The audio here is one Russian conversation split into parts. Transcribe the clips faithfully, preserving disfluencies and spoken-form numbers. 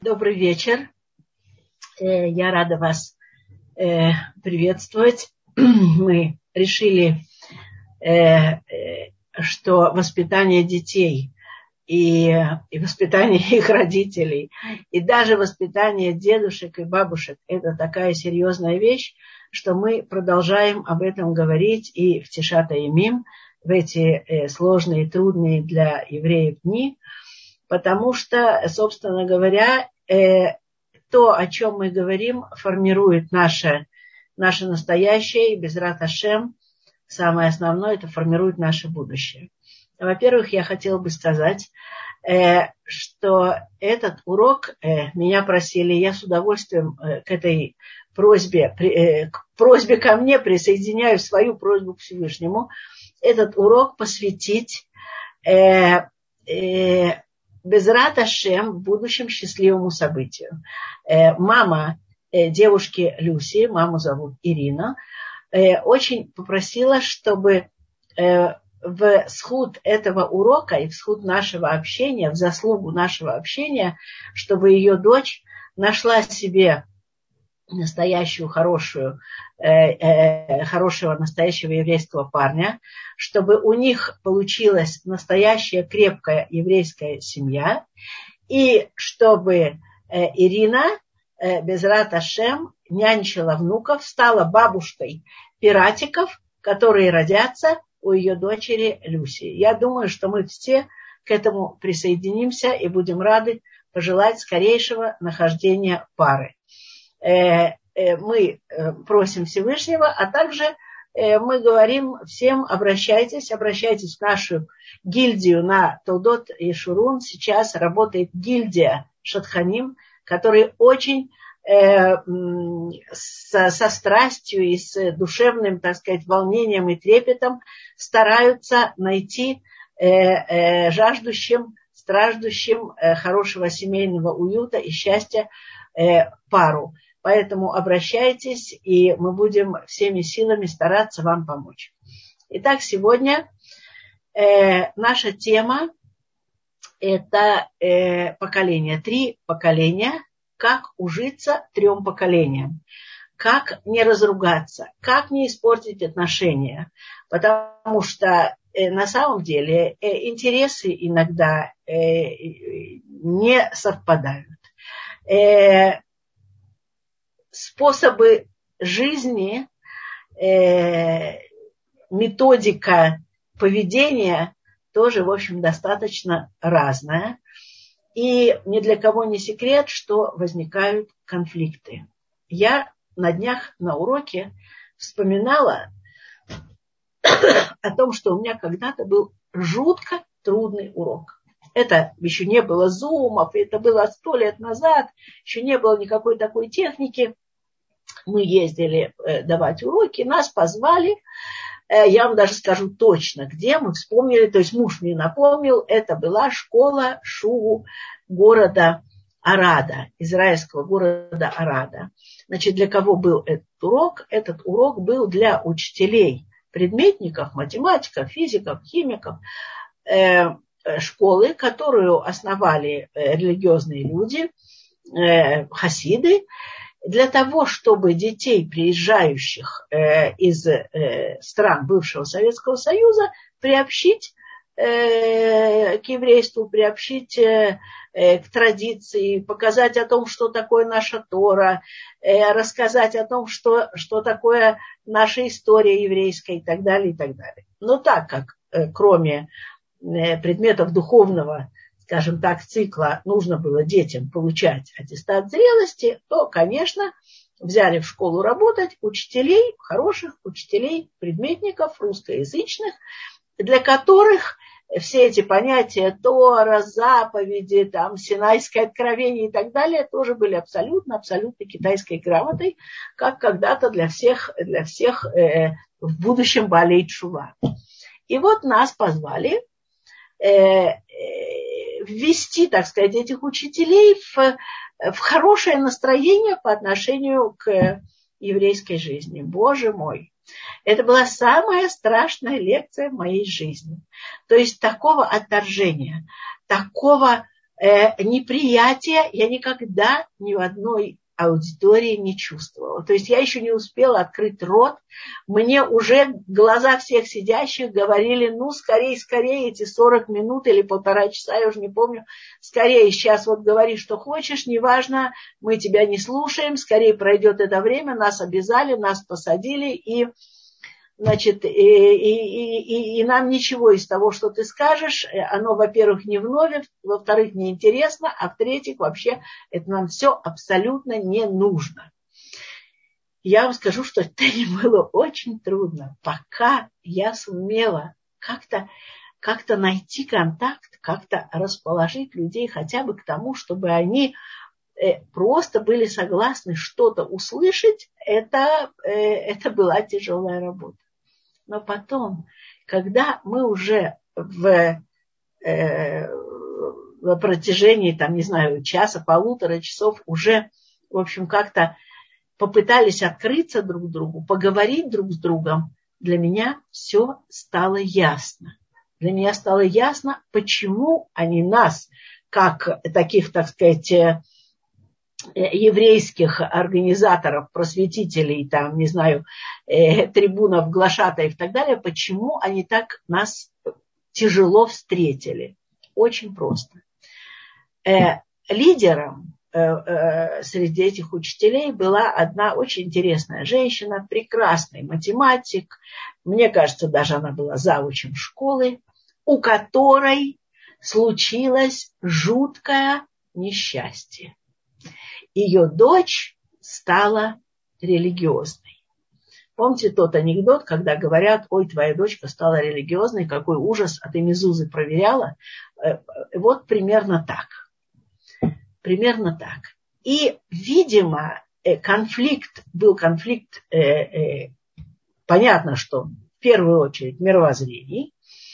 Добрый вечер. Я рада вас приветствовать. Мы решили, что воспитание детей и, и воспитание их родителей, и даже воспитание дедушек и бабушек – это такая серьезная вещь, что мы продолжаем об этом говорить и в Тишат ха-Йомим, в эти сложные, трудные для евреев дни, потому что, собственно говоря, то, о чем мы говорим, формирует наше, наше настоящее, и Безрат Ашем, самое основное, это формирует наше будущее. Во-первых, я хотела бы сказать, что этот урок меня просили, я с удовольствием к этой просьбе, к просьбе ко мне присоединяю свою просьбу к Всевышнему, этот урок посвятить Безрат Ашем в будущем счастливому событию. Мама девушки Люси, маму зовут Ирина, очень попросила, чтобы в схуд этого урока и в схуд нашего общения, в заслугу нашего общения, чтобы ее дочь нашла себе настоящую хорошую, э, э, хорошего настоящего еврейского парня, чтобы у них получилась настоящая крепкая еврейская семья, и чтобы э, Ирина э, Безрат Ашем нянчила внуков, стала бабушкой пиратиков, которые родятся у ее дочери Люси. Я думаю, что мы все к этому присоединимся и будем рады пожелать скорейшего нахождения пары. Мы просим Всевышнего, а также мы говорим всем, обращайтесь, обращайтесь в нашу гильдию на Толдот и Шурун. Сейчас работает гильдия Шатханим, которые очень э, со, со страстью и с душевным, так сказать, волнением и трепетом стараются найти э, э, жаждущим, страждущим э, хорошего семейного уюта и счастья э, пару. Поэтому обращайтесь, и мы будем всеми силами стараться вам помочь. Итак, сегодня э, наша тема – это э, поколение. Три поколения. Как ужиться трем поколениям. Как не разругаться. Как не испортить отношения. Потому что э, на самом деле э, интересы иногда э, не совпадают. Э, Способы жизни, э, методика поведения тоже, в общем, достаточно разная. И ни для кого не секрет, что возникают конфликты. Я на днях на уроке вспоминала о том, что у меня когда-то был жутко трудный урок. Это еще не было зумов, это было сто лет назад, еще не было никакой такой техники. Мы ездили давать уроки, нас позвали. Я вам даже скажу точно, где мы вспомнили, то есть муж мне напомнил, это была школа Шуву города Арада, израильского города Арада. Значит, для кого был этот урок? Этот урок был для учителей, предметников, математиков, физиков, химиков, э, школы, которую основали религиозные люди, э, хасиды, для того, чтобы детей, приезжающих э, из э, стран бывшего Советского Союза, приобщить э, к еврейству, приобщить э, э, к традиции, показать о том, что такое наша Тора, э, рассказать о том, что, что такое наша история еврейская и так далее, и так далее. Но так как э, кроме э, предметов духовного, скажем так, цикла нужно было детям получать аттестат зрелости, то, конечно, взяли в школу работать учителей, хороших учителей, предметников русскоязычных, для которых все эти понятия Тора, заповеди, там, Синайское откровение и так далее тоже были абсолютно, абсолютно китайской грамотой, как когда-то для всех, для всех э, в будущем Баалей Тшува. И вот нас позвали э, э, ввести, так сказать, этих учителей в, в хорошее настроение по отношению к еврейской жизни. Боже мой! Это была самая страшная лекция в моей жизни. То есть такого отторжения, такого э, неприятия я никогда ни в одной аудитории не чувствовала. То есть я еще не успела открыть рот. Мне уже глаза всех сидящих говорили, ну, скорее, скорее, эти сорок минут или полтора часа, я уже не помню, скорее, сейчас вот говори, что хочешь, неважно, мы тебя не слушаем, скорее пройдет это время, нас обязали, нас посадили, и, значит, и, и, и, и нам ничего из того, что ты скажешь, оно, во-первых, не вновь, во-вторых, неинтересно, а в-третьих, вообще, это нам все абсолютно не нужно. Я вам скажу, что это было очень трудно, пока я сумела как-то, как-то найти контакт, как-то расположить людей хотя бы к тому, чтобы они просто были согласны что-то услышать, это, это была тяжелая работа. Но потом, когда мы уже в, э, в протяжении, там, не знаю, часа, полутора часов уже, в общем, как-то попытались открыться друг другу, поговорить друг с другом, для меня все стало ясно. Для меня стало ясно, почему они нас, как таких, так сказать, еврейских организаторов, просветителей, там, не знаю, э, трибунов, глашатаев и так далее, почему они так нас тяжело встретили. Очень просто. Э, лидером э, э, среди этих учителей была одна очень интересная женщина, прекрасный математик, мне кажется, даже она была завучем школы, у которой случилось жуткое несчастье. Ее дочь стала религиозной. Помните тот анекдот, когда говорят, ой, твоя дочка стала религиозной, какой ужас, а ты мезузы проверяла? Вот примерно так. Примерно так. И, видимо, конфликт, был конфликт, понятно, что в первую очередь мировоззрений,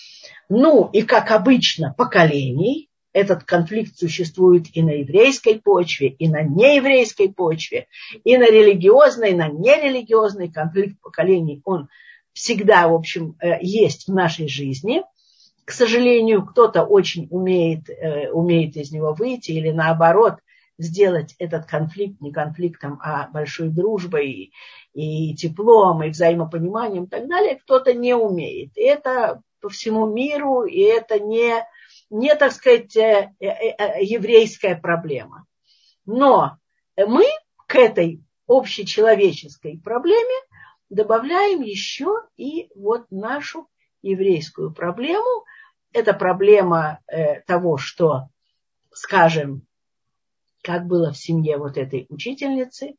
ну и, как обычно, поколений. Этот конфликт существует и на еврейской почве, и на нееврейской почве, и на религиозной, и на нерелигиозной. Конфликт поколений, он всегда, в общем, есть в нашей жизни. К сожалению, кто-то очень умеет, умеет из него выйти или, наоборот, сделать этот конфликт не конфликтом, а большой дружбой, и, и теплом, и взаимопониманием и так далее. Кто-то не умеет. И это по всему миру, и это не... не, так сказать, еврейская проблема. Но мы к этой общечеловеческой проблеме добавляем еще и вот нашу еврейскую проблему. Это проблема того, что, скажем, как было в семье вот этой учительницы,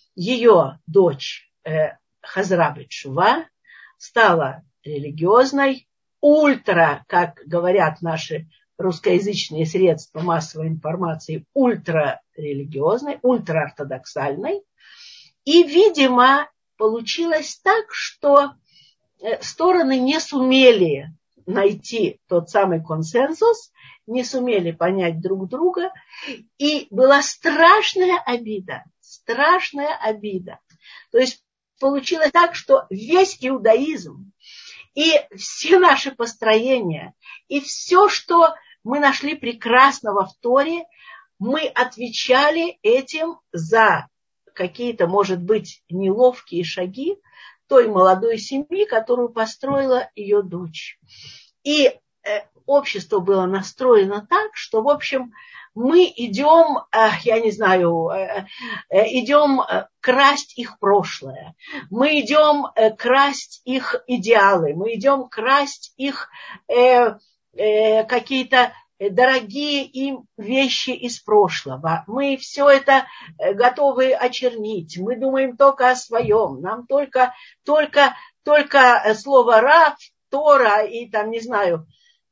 ее дочь Хазра бет шува стала религиозной, ультра, как говорят наши русскоязычные средства массовой информации, ультрарелигиозной, ультраортодоксальной. И, видимо, получилось так, что стороны не сумели найти тот самый консенсус, не сумели понять друг друга, и была страшная обида, страшная обида. То есть получилось так, что весь иудаизм и все наши построения, и все, что мы нашли прекрасного в Торе, мы отвечали этим за какие-то, может быть, неловкие шаги той молодой семьи, которую построила ее дочь. И э, общество было настроено так, что, в общем, мы идем, э, я не знаю, э, э, идем э, красть их прошлое, мы идем э, красть их идеалы, мы идем красть их э, э, какие-то дорогие им вещи из прошлого. Мы все это готовы очернить. Мы думаем только о своем. Нам только, только, только слово «рав», «тора» и там, не знаю,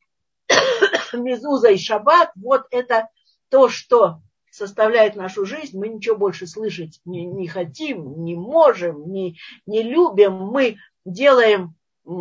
«мезуза» и «шаббат». Вот это то, что составляет нашу жизнь. Мы ничего больше слышать не, не хотим, не можем, не, не любим. Мы делаем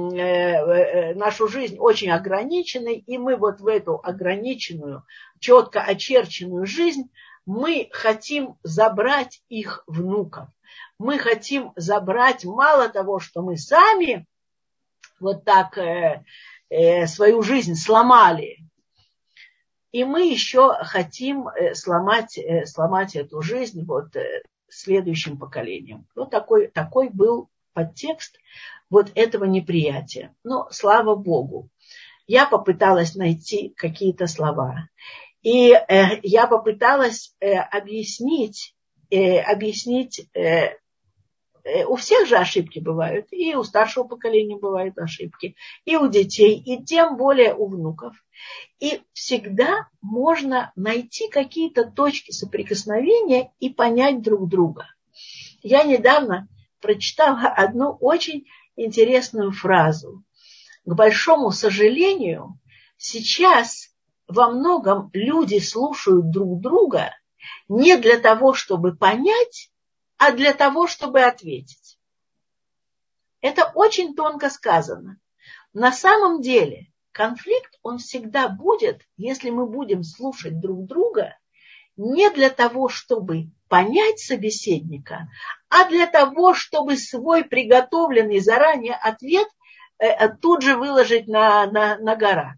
нашу жизнь очень ограниченной, и мы вот в эту ограниченную, четко очерченную жизнь, мы хотим забрать их внуков. Мы хотим забрать мало того, что мы сами вот так э, э, свою жизнь сломали, И мы еще хотим сломать, сломать эту жизнь вот следующим поколениям. Вот такой, такой был подтекст вот этого неприятия. Но слава Богу, я попыталась найти какие-то слова. И э, я попыталась э, объяснить, э, объяснить э, э, у всех же ошибки бывают, и у старшего поколения бывают ошибки, и у детей, и тем более у внуков. И всегда можно найти какие-то точки соприкосновения и понять друг друга. Я недавно прочитала одну очень интересную фразу. К большому сожалению, сейчас во многом люди слушают друг друга не для того, чтобы понять, а для того, чтобы ответить. Это очень тонко сказано. На самом деле конфликт, он всегда будет, если мы будем слушать друг друга, не для того, чтобы понять собеседника, а для того, чтобы свой приготовленный заранее ответ э, тут же выложить на, на, на гора.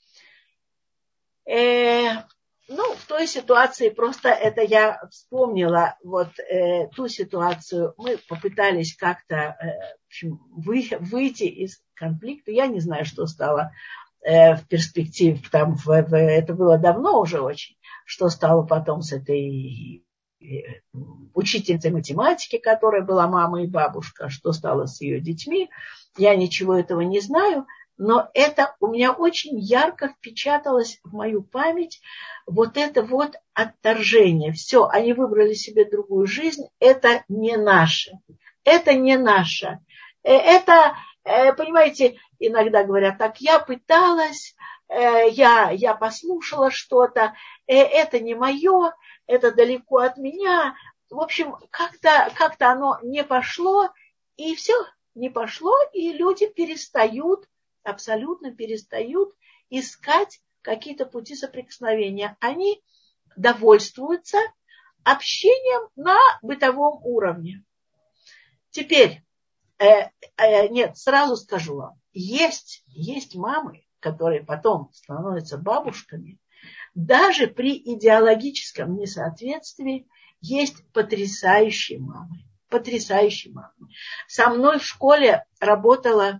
Э, ну, в той ситуации, просто это я вспомнила, вот э, ту ситуацию, мы попытались как-то э, в общем, вы, выйти из конфликта. Я не знаю, что стало э, в перспективе, там, в, в, это было давно уже очень, что стало потом с этой э, учительницей математики, которая была мама и бабушка, что стало с ее детьми. Я ничего этого не знаю. Но это у меня очень ярко впечаталось в мою память, вот это вот отторжение. Все, они выбрали себе другую жизнь, это не наше, это не наше. Это, понимаете, иногда говорят так, я пыталась, я, я послушала что-то, это не мое, это далеко от меня. В общем, как-то, как-то оно не пошло, и все, не пошло, и люди перестают абсолютно перестают искать какие-то пути соприкосновения. Они довольствуются общением на бытовом уровне. Теперь, э, э, нет, сразу скажу вам, есть, есть мамы, которые потом становятся бабушками, даже при идеологическом несоответствии есть потрясающие мамы, потрясающие мамы. Со мной в школе работала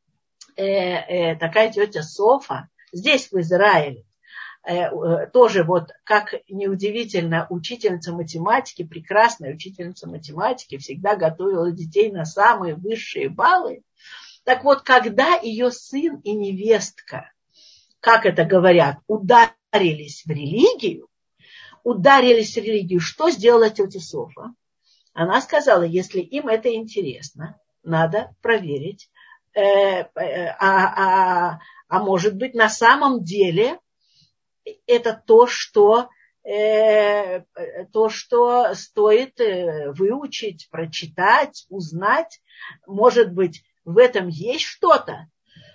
Э, э, такая тетя Софа, здесь в Израиле, э, э, тоже вот, как неудивительно, учительница математики, прекрасная учительница математики, всегда готовила детей на самые высшие баллы. Так вот, когда ее сын и невестка, как это говорят, ударились в религию, ударились в религию, что сделала тетя Софа? Она сказала, если им это интересно, надо проверить, А, а, а может быть, на самом деле это то, что, э, то, что стоит выучить, прочитать, узнать. Может быть, в этом есть что-то.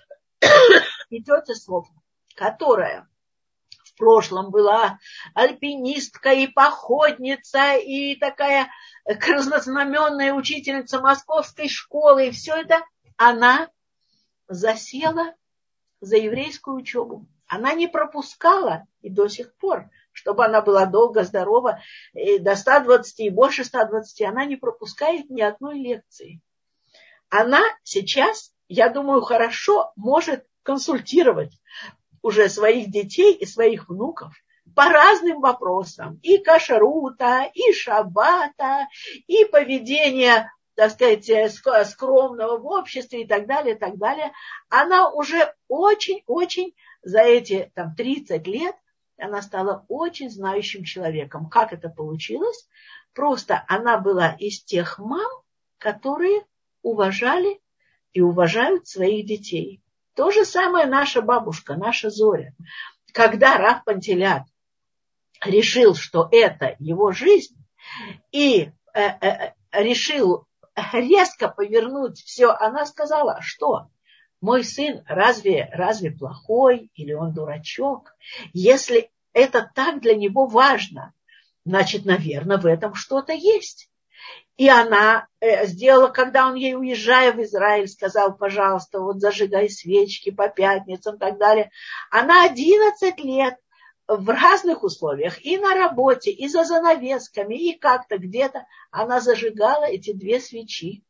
И тетя Софа, которая в прошлом была альпинистка и походница, и такая краснознаменная учительница московской школы, и все это, она засела за еврейскую учебу. Она не пропускала и до сих пор, чтобы она была долго, здорова, и до ста двадцати и больше ста двадцати, она не пропускает ни одной лекции. Она сейчас, я думаю, хорошо может консультировать уже своих детей и своих внуков по разным вопросам. И кашрута, и шаббата, и поведения, так сказать, скромного в обществе и так далее, и так далее. Она уже очень-очень за эти там, тридцать лет, она стала очень знающим человеком. Как это получилось? Просто она была из тех мам, которые уважали и уважают своих детей. То же самое наша бабушка, наша Зоря. Когда рав Пантелят решил, что это его жизнь, и э, э, решил резко повернуть все, она сказала, что мой сын разве, разве плохой или он дурачок? Если это так для него важно, значит, наверное, в этом что-то есть. И она э, сделала, когда он ей, уезжая в Израиль, сказал, пожалуйста, вот зажигай свечки по пятницам и так далее. Она одиннадцать лет в разных условиях, и на работе, и за занавесками, и как-то где-то она зажигала эти две свечи.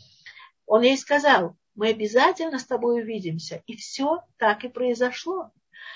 Он ей сказал: мы обязательно с тобой увидимся. И все так и произошло.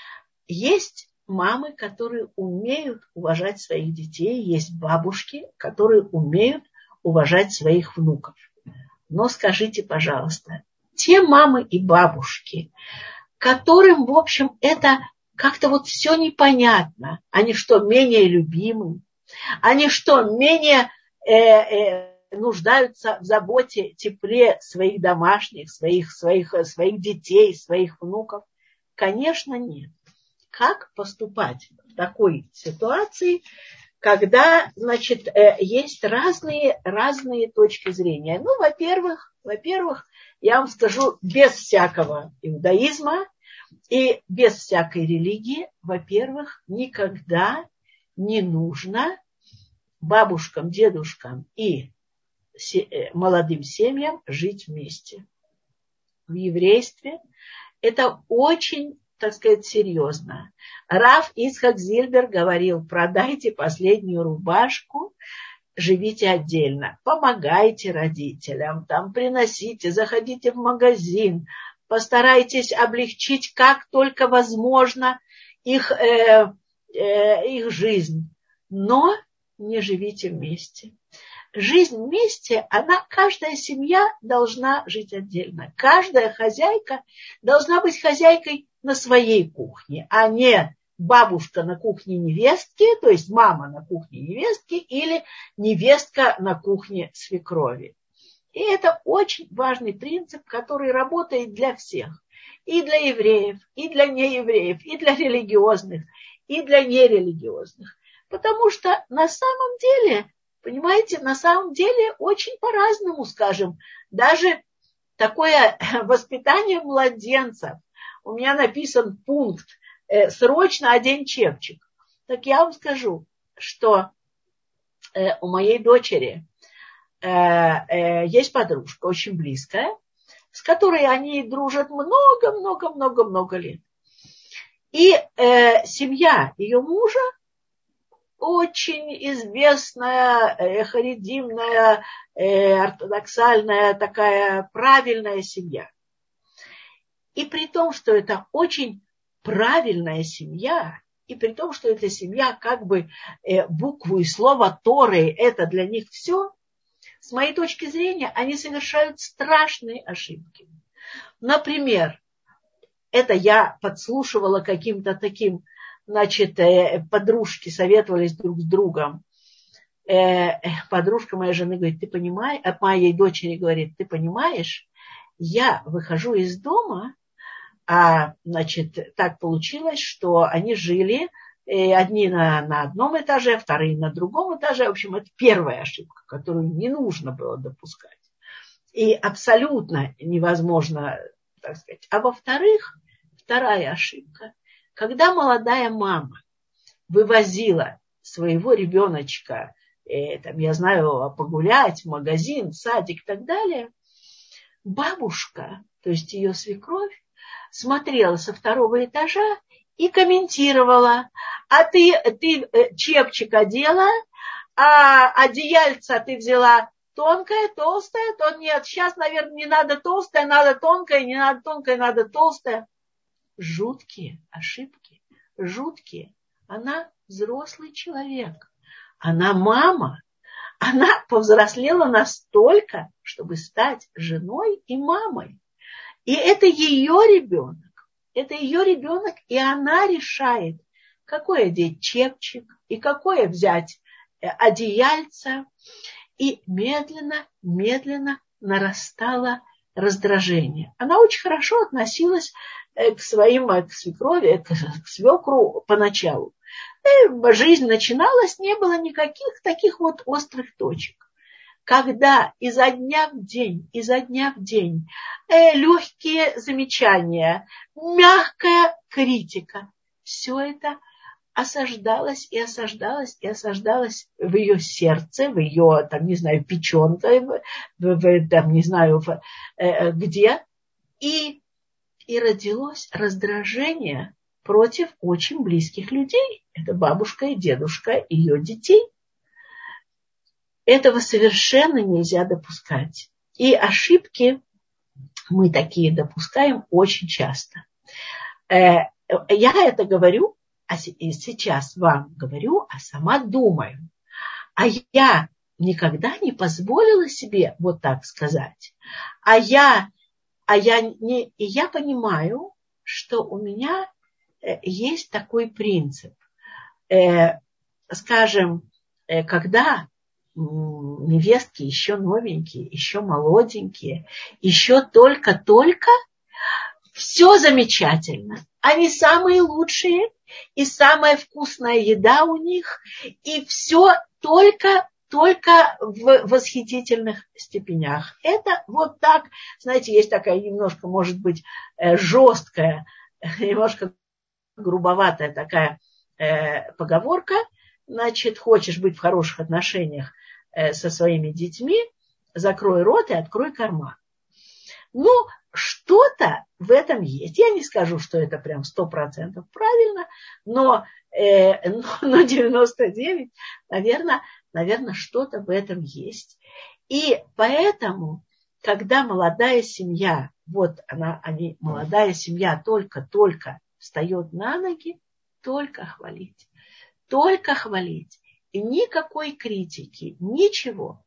Есть мамы, которые умеют уважать своих детей, есть бабушки, которые умеют уважать своих внуков. Но скажите, пожалуйста, те мамы и бабушки, которым, в общем, это как-то вот все непонятно, они что, менее любимы? Они что, менее э, э, нуждаются в заботе, тепле своих домашних, своих, своих, своих детей, своих внуков? Конечно, нет. Как поступать в такой ситуации, когда, значит, есть разные, разные точки зрения? Ну, во-первых, во-первых, я вам скажу, без всякого иудаизма и без всякой религии, во-первых, никогда не нужно бабушкам, дедушкам и молодым семьям жить вместе. В еврействе это очень, так сказать, серьезно. Рав Ицхак Зильбер говорил: продайте последнюю рубашку, живите отдельно, помогайте родителям, там приносите, заходите в магазин, постарайтесь облегчить как только возможно их, э, э, их жизнь, но не живите вместе. Жизнь вместе, она, каждая семья должна жить отдельно. Каждая хозяйка должна быть хозяйкой на своей кухне, а не бабушка на кухне невестки, то есть мама на кухне невестки или невестка на кухне свекрови. И это очень важный принцип, который работает для всех. И для евреев, и для неевреев, и для религиозных, и для нерелигиозных. Потому что на самом деле, понимаете, на самом деле очень по-разному, скажем, даже такое воспитание младенцев. У меня написан пункт э, «Срочно одень чепчик». Так я вам скажу, что э, у моей дочери э, э, есть подружка очень близкая, с которой они дружат много-много-много-много лет. И э, семья ее мужа очень известная, э, харидимная, э, ортодоксальная, такая правильная семья. И при том, что это очень правильная семья, и при том, что эта семья как бы э, букву и слово Торы, это для них все, с моей точки зрения, они совершают страшные ошибки. Например, это я подслушивала каким-то таким, значит, подружки советовались друг с другом. Подружка моей жены говорит: ты понимаешь, от моей дочери говорит: ты понимаешь, я выхожу из дома, а, значит, так получилось, что они жили, одни на, на одном этаже, вторые на другом этаже. В общем, это первая ошибка, которую не нужно было допускать. И абсолютно невозможно, так сказать. А во-вторых, вторая ошибка. Когда молодая мама вывозила своего ребеночка, э, там, я знаю, погулять, в магазин, в садик и так далее, бабушка, то есть ее свекровь, смотрела со второго этажа и комментировала: а ты, ты чепчик одела, а одеяльца ты взяла тонкое, толстое, то нет, сейчас, наверное, не надо толстое, надо тонкое, не надо тонкое, надо толстое. Жуткие ошибки, жуткие. Она взрослый человек, она мама, она повзрослела настолько, чтобы стать женой и мамой. И это ее ребенок, это ее ребенок, и она решает, какой одеть чепчик и какое взять одеяльце. И медленно, медленно нарастало раздражение. Она очень хорошо относилась к своим, к свекрови, к свекру поначалу. И жизнь начиналась, не было никаких таких вот острых точек. Когда изо дня в день, изо дня в день э, легкие замечания, мягкая критика, все это осаждалось и осаждалось и осаждалось в ее сердце, в ее, там, не знаю, печенке, в, в, там, не знаю, в, э, где. И, и родилось раздражение против очень близких людей. Это бабушка и дедушка ее детей. Этого совершенно нельзя допускать. И ошибки мы такие допускаем очень часто. Я это говорю, а сейчас вам говорю, а сама думаю. А я никогда не позволила себе вот так сказать. А я, а я, не, и я понимаю, что у меня есть такой принцип. Скажем, когда невестки еще новенькие, еще молоденькие, еще только-только, все замечательно. Они самые лучшие, и самая вкусная еда у них, и все только, только в восхитительных степенях. Это вот так, знаете, есть такая немножко, может быть, жесткая, немножко грубоватая такая поговорка. Значит, хочешь быть в хороших отношениях со своими детьми, закрой рот и открой карман. Ну, что-то в этом есть. Я не скажу, что это прям сто процентов правильно, но, э, но девяносто девять процентов, наверное, наверное, что-то в этом есть. И поэтому, когда молодая семья, вот она, они, молодая семья только-только встает на ноги, только хвалить. Только хвалить. И никакой критики, ничего.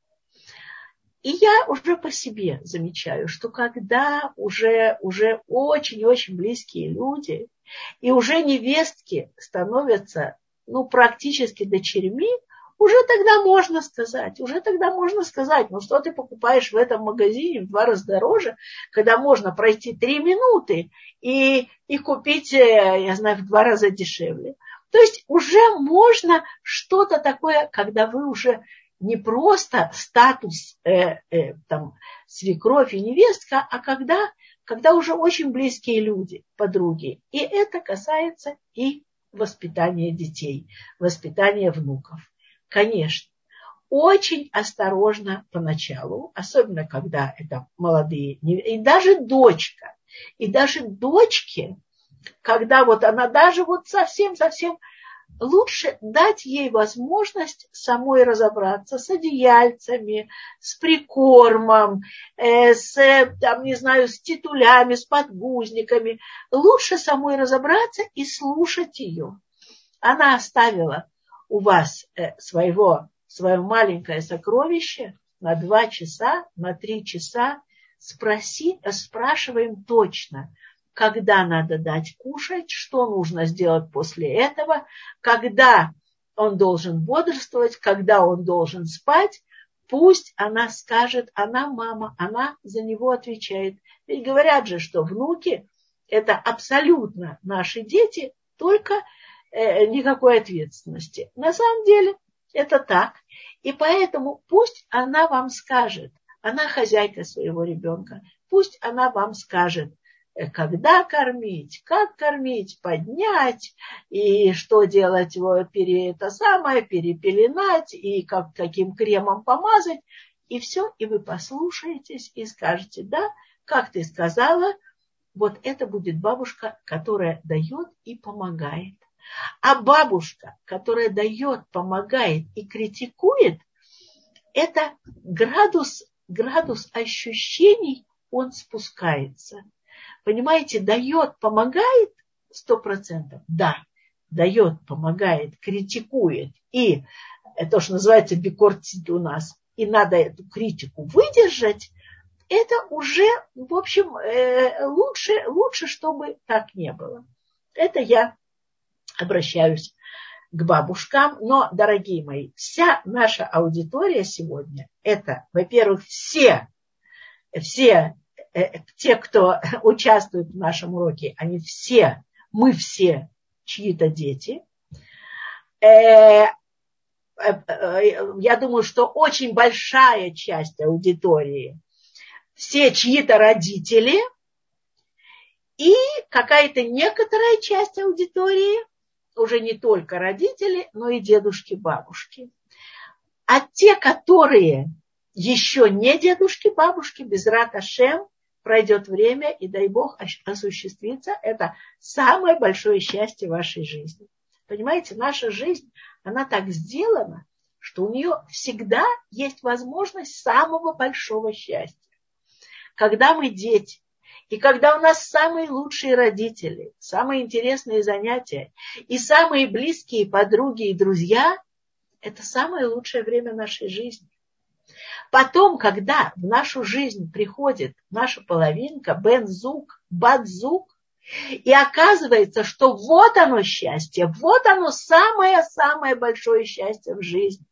И я уже по себе замечаю, что когда уже, уже очень-очень близкие люди, и уже невестки становятся, ну, практически дочерьми, уже тогда можно сказать, уже тогда можно сказать, ну, что ты покупаешь в этом магазине в два раза дороже, когда можно пройти три минуты и, и купить, я знаю, в два раза дешевле. То есть уже можно что-то такое, когда вы уже не просто статус э, э, там, свекровь и невестка, а когда, когда уже очень близкие люди, подруги. И это касается и воспитания детей, воспитания внуков. Конечно, очень осторожно поначалу, особенно когда это молодые, и даже дочка, и даже дочки, когда вот она даже вот совсем-совсем, лучше дать ей возможность самой разобраться с одеяльцами, с прикормом, э, с, там, не знаю, с титулями, с подгузниками. Лучше самой разобраться и слушать ее. Она оставила у вас э, своего, свое маленькое сокровище на два часа, на три часа. Спроси, спрашиваем точно, когда надо дать кушать, что нужно сделать после этого, когда он должен бодрствовать, когда он должен спать. Пусть она скажет, она мама, она за него отвечает. Ведь говорят же, что внуки – это абсолютно наши дети, только э, никакой ответственности. На самом деле это так. И поэтому пусть она вам скажет, она хозяйка своего ребенка, пусть она вам скажет, когда кормить, как кормить, поднять, и что делать, пере, это самое, перепеленать, и как, каким кремом помазать, и все, и вы послушаетесь и скажете, да, как ты сказала, вот это будет бабушка, которая дает и помогает. А бабушка, которая дает, помогает и критикует, это градус, градус ощущений, он спускается. Понимаете, дает, помогает сто процентов. Да, дает, помогает, критикует. И то, что называется бикортит у нас, и надо эту критику выдержать, это уже, в общем, лучше, лучше, чтобы так не было. Это я обращаюсь к бабушкам. Но, дорогие мои, вся наша аудитория сегодня, это, во-первых, все, все, те, кто участвует в нашем уроке, они все, мы все чьи-то дети. Я думаю, что очень большая часть аудитории все чьи-то родители, и какая-то некоторая часть аудитории уже не только родители, но и дедушки, бабушки. А те, которые еще не дедушки, бабушки, безрат Ашем, пройдет время, и дай Бог осуществится. Это самое большое счастье в вашей жизни. Понимаете, наша жизнь, она так сделана, что у нее всегда есть возможность самого большого счастья. Когда мы дети, и когда у нас самые лучшие родители, самые интересные занятия, и самые близкие подруги и друзья, это самое лучшее время нашей жизни. Потом, когда в нашу жизнь приходит наша половинка, бен-зуг, бат-зуг, и оказывается, что вот оно счастье, вот оно самое-самое большое счастье в жизни.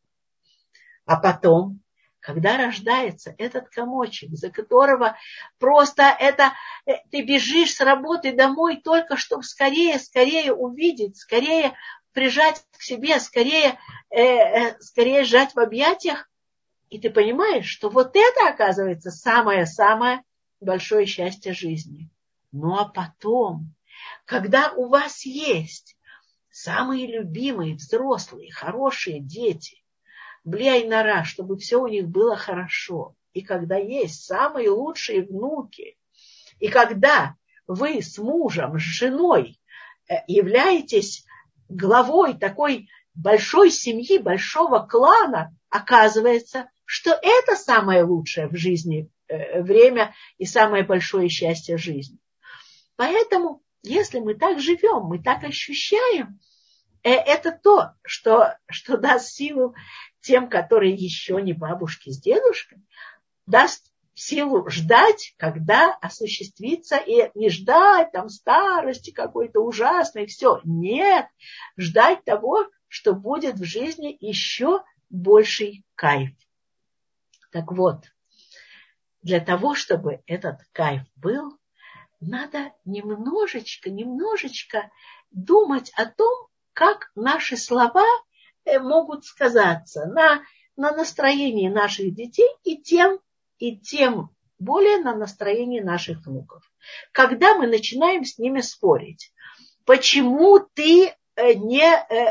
А потом, когда рождается этот комочек, за которого просто это ты бежишь с работы домой только чтобы скорее, скорее увидеть, скорее прижать к себе, скорее, э, скорее сжать в объятиях, и ты понимаешь, что вот это, оказывается, самое-самое большое счастье жизни. Ну а потом, когда у вас есть самые любимые, взрослые, хорошие дети, бли нара, чтобы все у них было хорошо, и когда есть самые лучшие внуки, и когда вы с мужем, с женой являетесь главой такой большой семьи, большого клана, оказывается, что это самое лучшее в жизни время и самое большое счастье жизни. Поэтому, если мы так живем, мы так ощущаем, это то, что, что даст силу тем, которые еще не бабушки с дедушкой, даст силу ждать, когда осуществится, и не ждать там старости какой-то ужасной, все. Нет, ждать того, что будет в жизни еще больший кайф. Так вот, для того, чтобы этот кайф был, надо немножечко, немножечко думать о том, как наши слова могут сказаться на, на настроении наших детей и тем, и тем более на настроении наших внуков. Когда мы начинаем с ними спорить, почему ты не,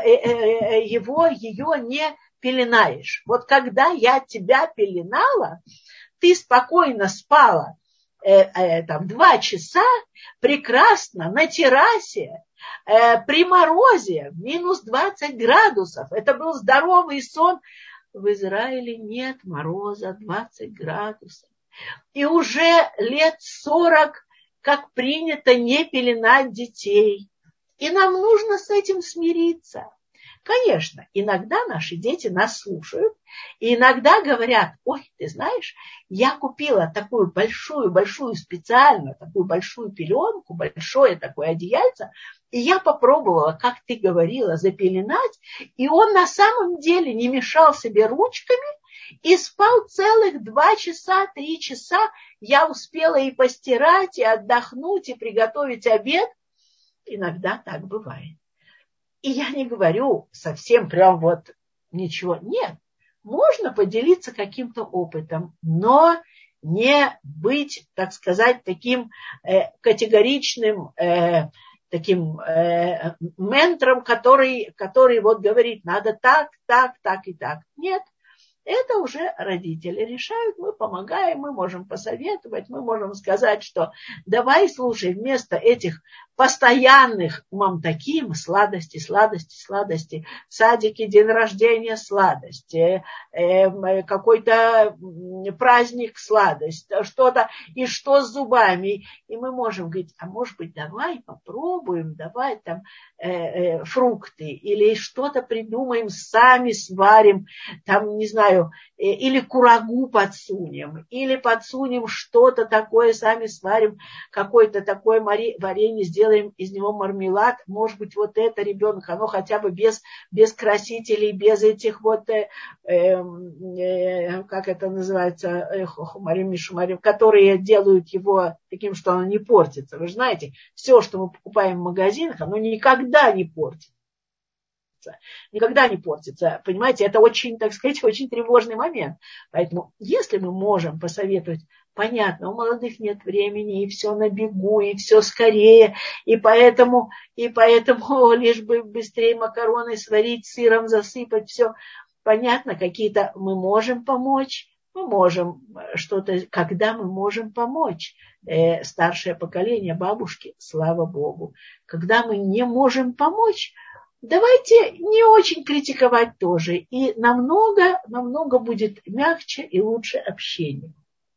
его, ее не пеленаешь? Вот когда я тебя пеленала, ты спокойно спала э, э, там, два часа, прекрасно, на террасе, э, при морозе, минус двадцать градусов. Это был здоровый сон. В Израиле нет мороза двадцать градусов. И уже лет сорок, как принято, не пеленать детей. И нам нужно с этим смириться. Конечно, иногда наши дети нас слушают, и иногда говорят: ой, ты знаешь, я купила такую большую-большую специально, такую большую пеленку, большое такое одеяльце, и я попробовала, как ты говорила, запеленать, и он на самом деле не мешал себе ручками и спал целых два часа, три часа. Я успела и постирать, и отдохнуть, и приготовить обед. Иногда так бывает. И я не говорю совсем прям вот ничего. Нет, можно поделиться каким-то опытом, но не быть, так сказать, таким э, категоричным, э, таким э, ментором, который, который вот говорит, надо так, так, так и так. Нет. Это уже родители решают, мы помогаем, мы можем посоветовать, мы можем сказать, что давай, слушай, вместо этих постоянных мамтаким, сладости, сладости, сладости, садики, день рождения, сладости, э, какой-то праздник, сладость, что-то, и что с зубами. И мы можем говорить, а может быть, давай попробуем, давай там э, э, фрукты, или что-то придумаем, сами сварим, там, не знаю, или курагу подсунем, или подсунем что-то такое, сами сварим, какое-то такое варенье, сделаем из него мармелад. Может быть, вот это ребенок, оно хотя бы без, без красителей, без этих вот, э, э, как это называется, э, хумарим, мишумарим, которые делают его таким, что оно не портится. Вы же знаете, все, что мы покупаем в магазинах, оно никогда не портится. Никогда не портится. Понимаете, это очень, так сказать, очень тревожный момент. Поэтому, если мы можем посоветовать, понятно, у молодых нет времени, и все на бегу, и все скорее, и поэтому, и поэтому лишь бы быстрее макароны сварить, сыром засыпать, все. Понятно, какие-то мы можем помочь, мы можем что-то, когда мы можем помочь. Э, старшее поколение, бабушки, слава Богу. Когда мы не можем помочь, давайте не очень критиковать тоже. И намного, намного будет мягче и лучше общение.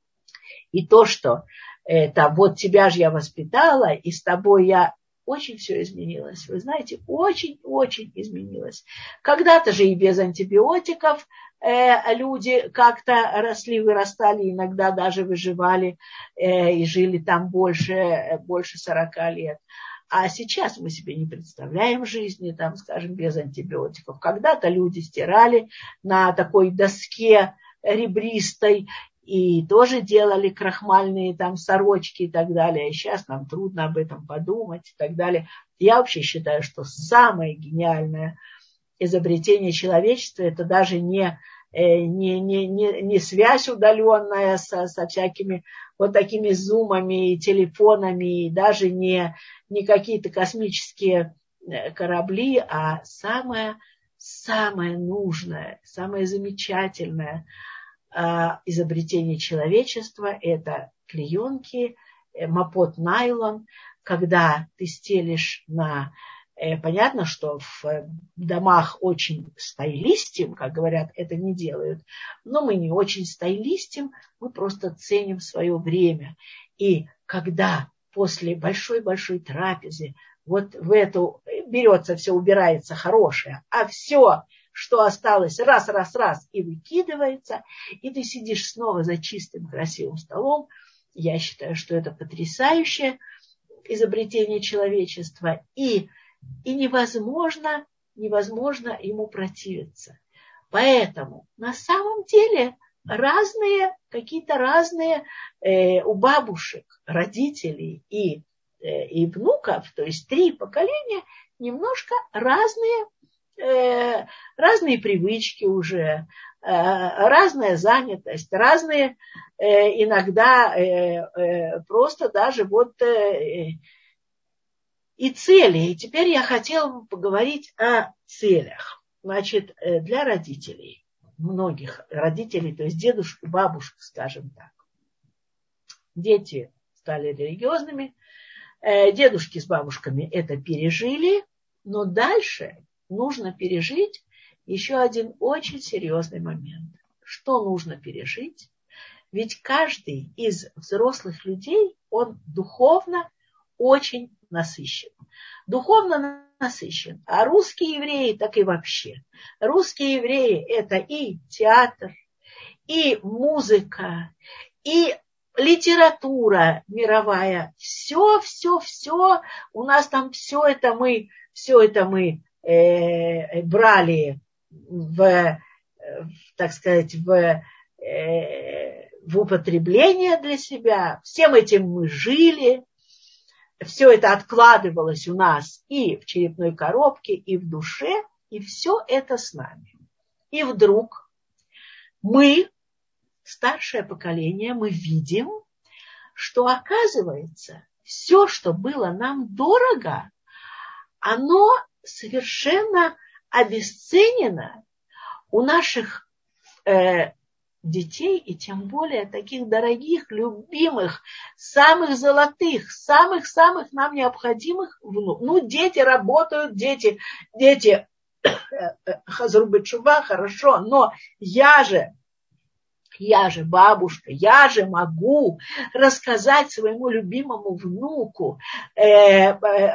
И то, что это вот тебя же я воспитала, и с тобой я... Очень все изменилось. Вы знаете, очень-очень изменилось. Когда-то же и без антибиотиков э, люди как-то росли, вырастали, иногда даже выживали э, и жили там больше, больше сорока лет. А сейчас мы себе не представляем жизни, там, скажем, без антибиотиков. Когда-то люди стирали на такой доске ребристой, и тоже делали крахмальные там сорочки и так далее. И сейчас нам трудно об этом подумать и так далее. Я вообще считаю, что самое гениальное изобретение человечества это даже не, не, не, не, не связь удаленная со, со всякими вот такими зумами и телефонами, и даже не, не какие-то космические корабли, а самое, самое нужное, самое замечательное изобретение человечества – это клеенки, мопот найлон, когда ты стелишь на... Понятно, что в домах очень стайлистим, как говорят, это не делают, но мы не очень стайлистим, мы просто ценим свое время. И когда после большой-большой трапезы вот в эту берется все, убирается хорошее, а все... что осталось раз, раз, раз, и выкидывается, и ты сидишь снова за чистым, красивым столом. Я считаю, что это потрясающее изобретение человечества, и, и невозможно, невозможно ему противиться. Поэтому на самом деле разные, какие-то разные э, у бабушек, родителей и, э, и внуков, то есть три поколения, немножко разные разные привычки уже, разная занятость, разные иногда просто даже вот и цели. И теперь я хотела бы поговорить о целях. Значит, для родителей, многих родителей, то есть дедушек, бабушек, скажем так. Дети стали религиозными, дедушки с бабушками это пережили, но дальше нужно пережить еще один очень серьезный момент. Что нужно пережить? Ведь каждый из взрослых людей, он духовно очень насыщен. Духовно насыщен. А русские евреи, так и вообще. Русские евреи – это и театр, и музыка, и литература мировая. Все, все, все. У нас там все это мы, все это мы брали в, так сказать, в, в употребление для себя. Всем этим мы жили. Все это откладывалось у нас и в черепной коробке, и в душе, и все это с нами. И вдруг мы, старшее поколение, мы видим, что оказывается, все, что было нам дорого, оно совершенно обесценено у наших э, детей, и тем более таких дорогих, любимых, самых золотых, самых-самых нам необходимых внуков. Ну, дети работают, дети, дети хазру бетшува, хорошо, но я же, я же бабушка, я же могу рассказать своему любимому внуку э, э,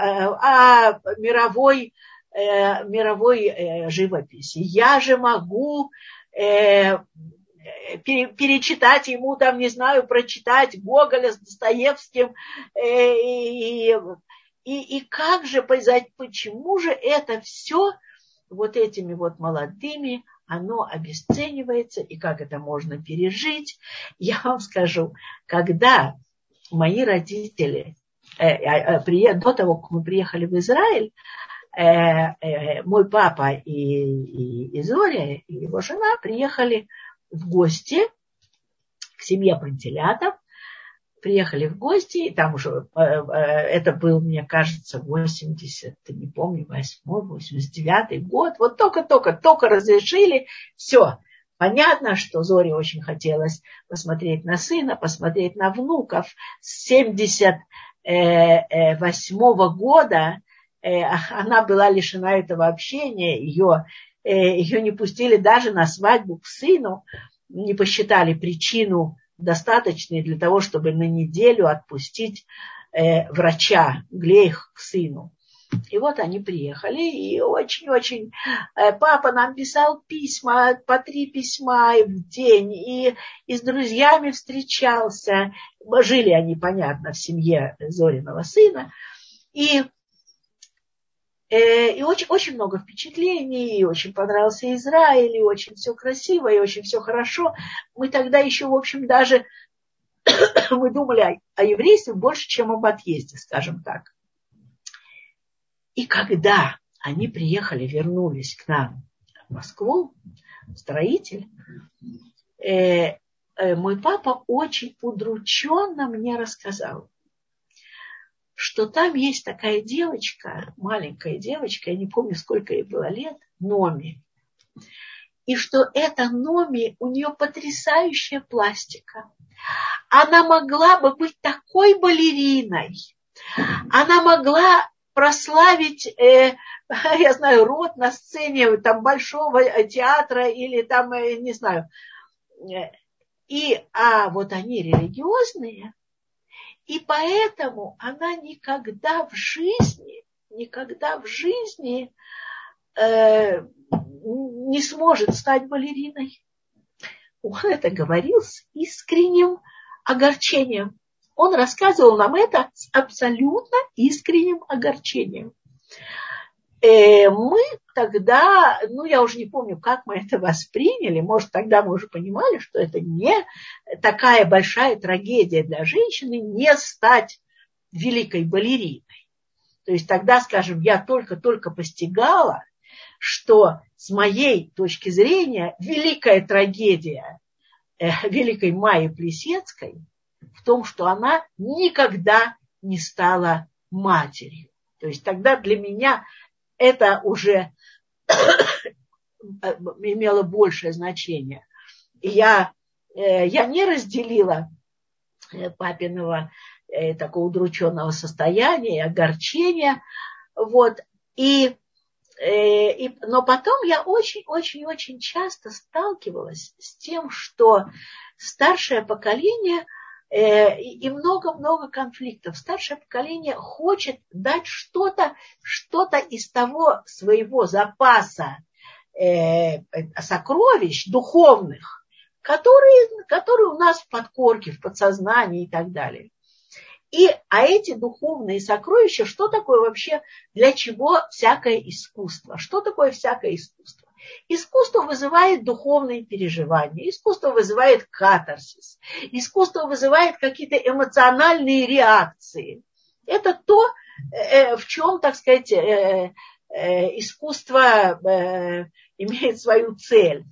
о мировой, э, мировой э, живописи. Я же могу э, пере, перечитать ему, там, не знаю, прочитать Гоголя с Достоевским. Э, и, и, и как же, почему же это все вот этими вот молодыми оно обесценивается, и как это можно пережить. Я вам скажу, когда мои родители, э, э, до того, как мы приехали в Израиль, э, э, мой папа и, и, и Зоря, и его жена приехали в гости к семье Пантелятов, приехали в гости, и там уже, э, э, это был, мне кажется, восемьдесят, не помню, восьмой, восемьдесят девятый год, вот только-только, только разрешили, все, понятно, что Зоре очень хотелось посмотреть на сына, посмотреть на внуков. С семьдесят восьмого года она была лишена этого общения, ее, ее не пустили даже на свадьбу к сыну, не посчитали причину достаточной для того, чтобы на неделю отпустить врача Глеих к сыну. И вот они приехали, и очень-очень папа нам писал письма, по три письма в день, и, и с друзьями встречался. Жили они, понятно, в семье Зориного сына. И, э, и очень, очень много впечатлений, и очень понравился Израиль, и очень все красиво, и очень все хорошо. Мы тогда еще, в общем, даже мы думали о, о еврействе больше, чем об отъезде, скажем так. И когда они приехали, вернулись к нам в Москву, строитель, э, э, мой папа очень удрученно мне рассказал, что там есть такая девочка, маленькая девочка, я не помню, сколько ей было лет, Номи. И что эта Номи, у нее потрясающая пластика. Она могла бы быть такой балериной. Она могла прославить, э, я знаю, род на сцене там большого театра или там, э, не знаю. И, а вот они религиозные, и поэтому она никогда в жизни, никогда в жизни э, не сможет стать балериной. Он это говорил с искренним огорчением. Он рассказывал нам это с абсолютно искренним огорчением. Э, мы тогда, ну я уже не помню, как мы это восприняли, может тогда мы уже понимали, что это не такая большая трагедия для женщины не стать великой балериной. То есть тогда, скажем, я только-только постигала, что с моей точки зрения великая трагедия э, великой Майи Плисецкой в том, что она никогда не стала матерью. То есть тогда для меня это уже имело большее значение. И я, я не разделила папиного такого удрученного состояния, огорчения. Вот. И, и, но потом я очень-очень-очень часто сталкивалась с тем, что старшее поколение и много-много конфликтов. Старшее поколение хочет дать что-то, что-то из того своего запаса э, сокровищ духовных, которые, которые у нас в подкорке, в подсознании и так далее. И, а эти духовные сокровища, что такое вообще, для чего всякое искусство? Что такое всякое искусство? Искусство вызывает духовные переживания, искусство вызывает катарсис, искусство вызывает какие-то эмоциональные реакции. Это то, в чем, так сказать, искусство имеет свою цель.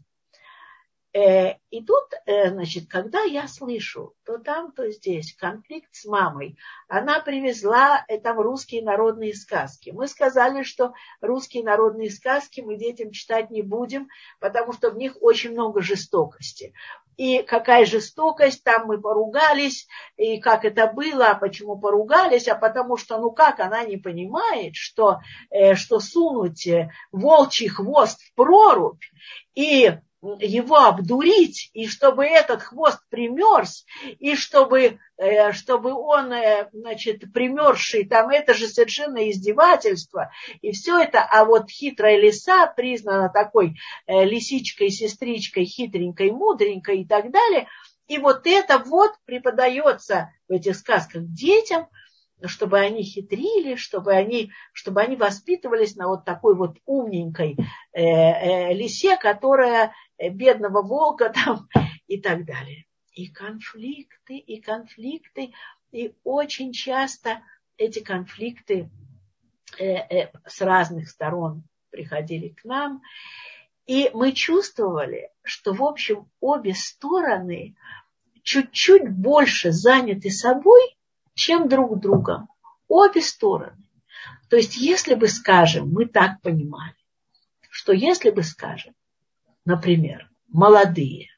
И тут, значит, когда я слышу, то там, то здесь конфликт с мамой, она привезла там русские народные сказки. Мы сказали, что русские народные сказки мы детям читать не будем, потому что в них очень много жестокости. И какая жестокость, там мы поругались, и как это было, а почему поругались, а потому что, ну как, она не понимает, что, что сунуть волчий хвост в прорубь и его обдурить, и чтобы этот хвост примерз, и чтобы, чтобы он, значит, примерзший, там это же совершенно издевательство, и все это, а вот хитрая лиса признана такой лисичкой, сестричкой, хитренькой, мудренькой и так далее, и вот это вот преподается в этих сказках детям, чтобы они хитрили, чтобы они, чтобы они воспитывались на вот такой вот умненькой э, э, лисе, которая бедного волка там и так далее. И конфликты, и конфликты, и очень часто эти конфликты э, э, с разных сторон приходили к нам, и мы чувствовали, что, в общем, обе стороны чуть-чуть больше заняты собой, чем друг другом. Обе стороны. То есть, если бы, скажем, мы так понимали, что если бы, скажем, например, молодые,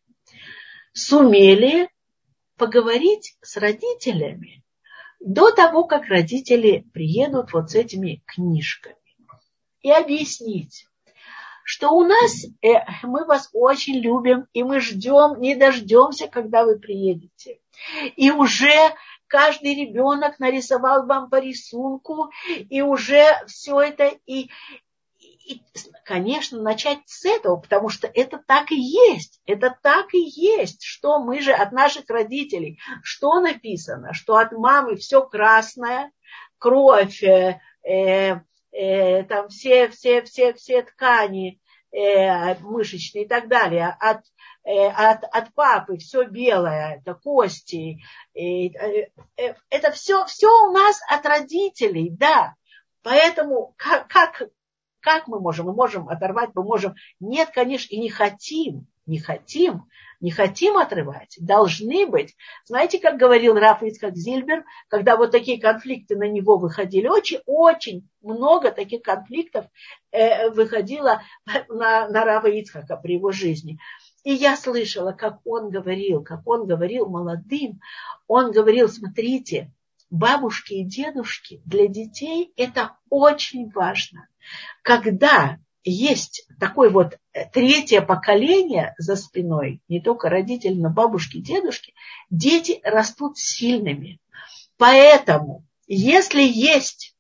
сумели поговорить с родителями до того, как родители приедут вот с этими книжками, и объяснить, что у нас, э, мы вас очень любим, и мы ждем, не дождемся, когда вы приедете. И уже каждый ребенок нарисовал вам по рисунку, и уже все это, и, и, конечно, начать с этого, потому что это так и есть, это так и есть, что мы же от наших родителей, что написано, что от мамы все красное, кровь, э, э, э, там все, все, все, все ткани э, мышечные и так далее, от, э, от, от папы все белое, это кости, э, э, э, это все, все у нас от родителей, да, поэтому как, как Как мы можем? Мы можем оторвать, мы можем. Нет, конечно, и не хотим, не хотим, не хотим отрывать. Должны быть. Знаете, как говорил Рав Ицхак Зильбер, когда вот такие конфликты на него выходили, очень-очень много таких конфликтов э, выходило на, на Рава Ицхака при его жизни. И я слышала, как он говорил, как он говорил молодым, он говорил, смотрите, бабушки и дедушки для детей это очень важно. Когда есть такое вот третье поколение за спиной, не только родители, но бабушки, дедушки, дети растут сильными. Поэтому, если есть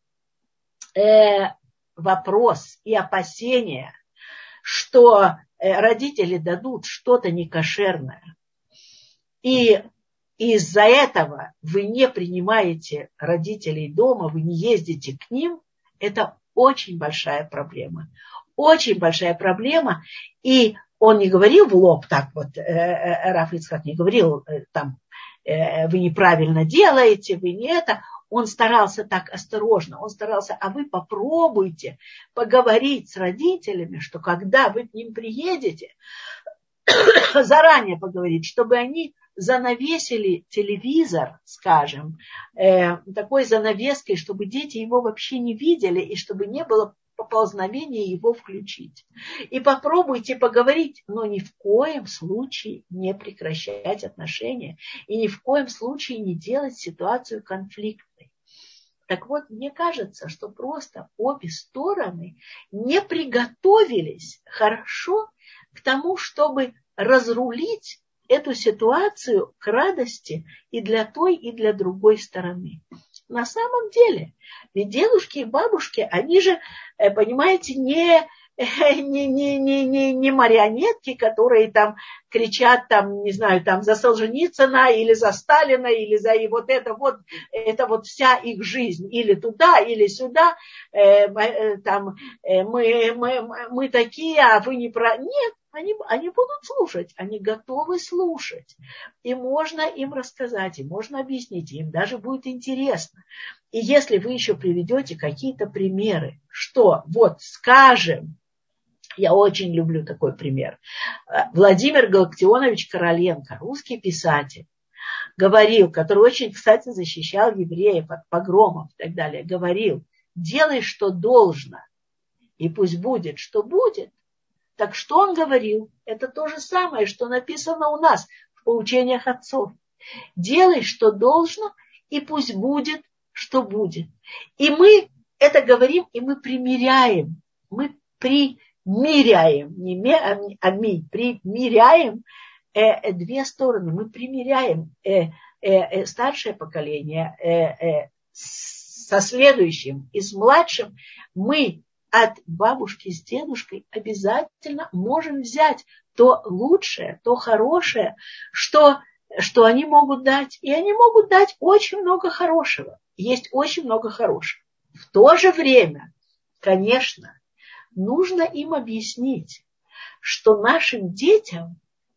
э, вопрос и опасения, что э, родители дадут что-то некошерное, и из-за этого вы не принимаете родителей дома, вы не ездите к ним, это очень большая проблема. Очень большая проблема. И он не говорил в лоб так вот, э, Рав Ицхак не говорил, э, там, э, вы неправильно делаете, вы не это. Он старался так осторожно. Он старался, а вы попробуйте поговорить с родителями, что когда вы к ним приедете, заранее поговорить, чтобы они занавесили телевизор, скажем, э, такой занавеской, чтобы дети его вообще не видели и чтобы не было поползновения его включить. И попробуйте поговорить, но ни в коем случае не прекращать отношения и ни в коем случае не делать ситуацию конфликтной. Так вот, мне кажется, что просто обе стороны не приготовились хорошо к тому, чтобы разрулить эту ситуацию к радости и для той, и для другой стороны. На самом деле, ведь дедушки и бабушки, они же, понимаете, не, не, не, не, не, не марионетки, которые там кричат, там, не знаю, там за Солженицына или за Сталина, или за и вот это вот, это вот вся их жизнь, или туда, или сюда, э, э, там, э, мы, мы, мы такие, а вы не про... Нет. Они, они будут слушать, они готовы слушать. И можно им рассказать, и можно объяснить, и им даже будет интересно. И если вы еще приведете какие-то примеры, что вот скажем, я очень люблю такой пример, Владимир Галактионович Короленко, русский писатель, говорил, который очень, кстати, защищал евреев от погромов и так далее, говорил, делай, что должно, и пусть будет, что будет. Так что он говорил? Это то же самое, что написано у нас в поучениях отцов. Делай, что должно, и пусть будет, что будет. И мы это говорим, и мы примиряем. Мы примиряем, не ми, а ми, примиряем э, две стороны. Мы примиряем э, э, э, старшее поколение э, э, со следующим и с младшим. Мы от бабушки с дедушкой обязательно можем взять то лучшее, то хорошее, что, что они могут дать. И они могут дать очень много хорошего. Есть очень много хорошего. В то же время, конечно, нужно им объяснить, что нашим детям,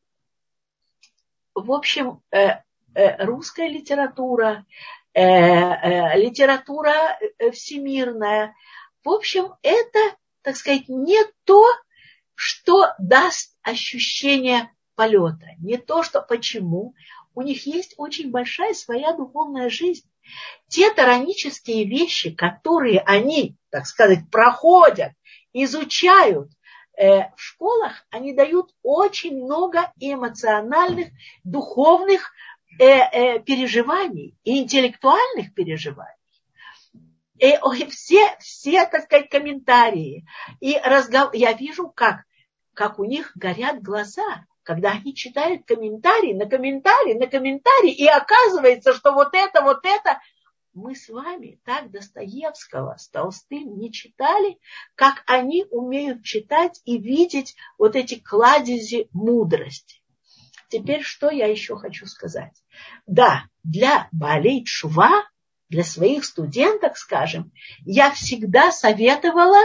в общем, э, э, русская литература, э, э, литература всемирная, в общем, это, так сказать, не то, что даст ощущение полета. Не то, что почему. У них есть очень большая своя духовная жизнь. Те таранические вещи, которые они, так сказать, проходят, изучают э, в школах они дают очень много эмоциональных, духовных э, э, переживаний и интеллектуальных переживаний. И ой, все, все, так сказать, комментарии. И разговор... Я вижу, как, как у них горят глаза, когда они читают комментарии на комментарии, на комментарии, и оказывается, что вот это, вот это. Мы с вами так Достоевского с Толстым не читали, как они умеют читать и видеть вот эти кладези мудрости. Теперь что я еще хочу сказать? Да, для Баалей Тшува, для своих студенток, скажем, я всегда советовала: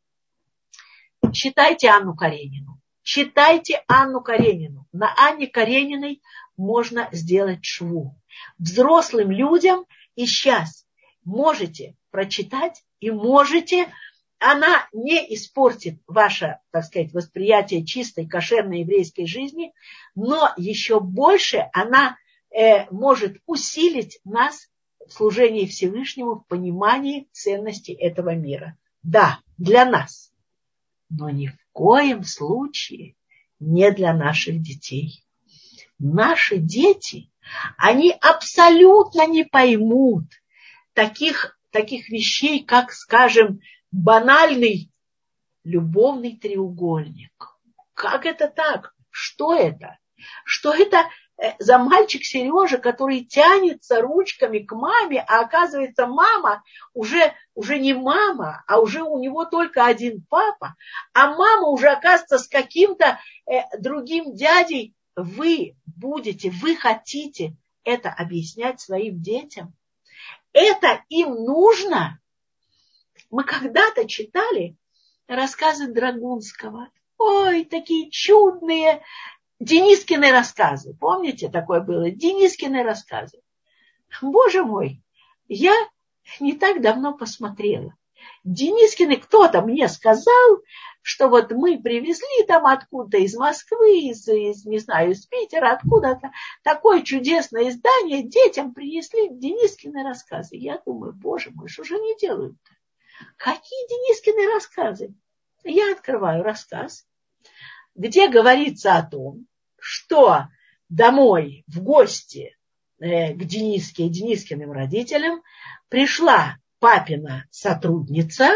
читайте Анну Каренину. Читайте Анну Каренину. На Анне Карениной можно сделать тшву. Взрослым людям и сейчас можете прочитать и можете, она не испортит ваше, так сказать, восприятие чистой, кошерной еврейской жизни, но еще больше она э, может усилить нас в служении Всевышнему, в понимании ценности этого мира. Да, для нас, но ни в коем случае не для наших детей. Наши дети, они абсолютно не поймут таких, таких вещей, как, скажем, банальный любовный треугольник. Как это так? Что это? Что это за мальчик Сережа, который тянется ручками к маме, а оказывается, мама уже, уже не мама, а уже у него только один папа, а мама уже, оказывается, с каким-то э, другим дядей. Вы будете, вы хотите это объяснять своим детям? Это им нужно? Мы когда-то читали рассказы Драгунского. Ой, такие чудные Денискины рассказы. Помните, такое было? Денискины рассказы. Боже мой, я не так давно посмотрела. Денискины, кто-то мне сказал, что вот мы привезли там откуда-то из Москвы, из, из, не знаю, из Питера, откуда-то такое чудесное издание, детям принесли Денискины рассказы. Я думаю, боже мой, что же они делают-то? Какие Денискины рассказы? Я открываю рассказ, где говорится о том, что домой в гости э, к Дениске и Денискиным родителям пришла папина сотрудница.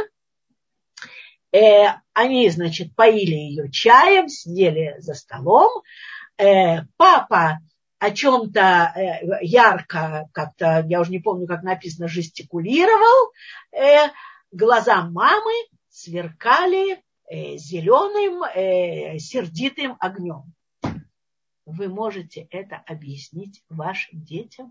Э, они, значит, поили ее чаем, сидели за столом. Э, папа о чем-то э, ярко, как-то, я уже не помню, как написано, жестикулировал. Э, глаза мамы сверкали э, зеленым, э, сердитым огнем. Вы можете это объяснить вашим детям?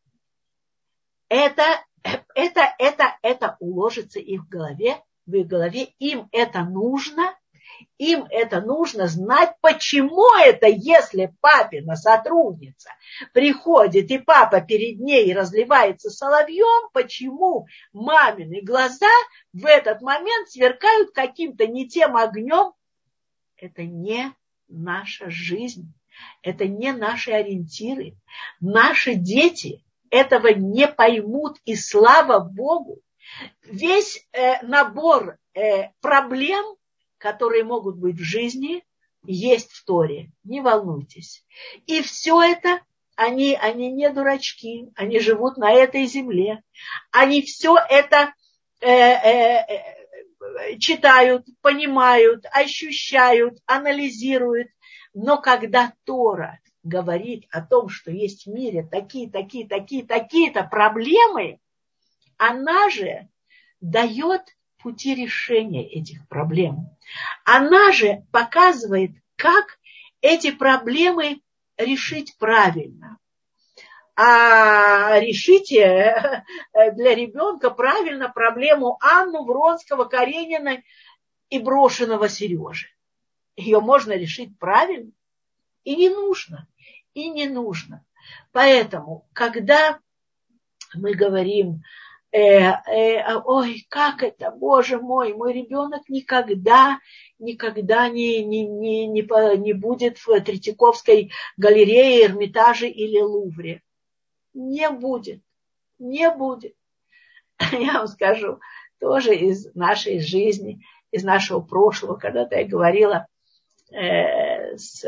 Это, это, это, это уложится их в голове, в их голове. Им это нужно. Им это нужно знать, почему это, если папина сотрудница приходит, и папа перед ней разливается соловьем, почему мамины глаза в этот момент сверкают каким-то не тем огнем. Это не наша жизнь, это не наши ориентиры. Наши дети этого не поймут, и слава Богу. Весь э, набор э, проблем, которые могут быть в жизни, есть в Торе. Не волнуйтесь. И все это, они, они не дурачки, они живут на этой земле. Они все это э, э, э, читают, понимают, ощущают, анализируют. Но когда Тора говорит о том, что есть в мире такие, такие, такие, такие-то проблемы, она же дает пути решения этих проблем. Она же показывает, как эти проблемы решить правильно. А решите для ребенка правильно проблему Анну, Вронского, Каренина и брошенного Сережи. Ее можно решить правильно. И не нужно. И не нужно. Поэтому, когда мы говорим, Э, э, ой, как это, боже мой, мой ребенок никогда, никогда не, не, не, не, не будет в Третьяковской галерее, Эрмитаже или Лувре. Не будет, не будет. Я вам скажу, тоже из нашей жизни. из нашего прошлого. Когда-то я говорила э, с,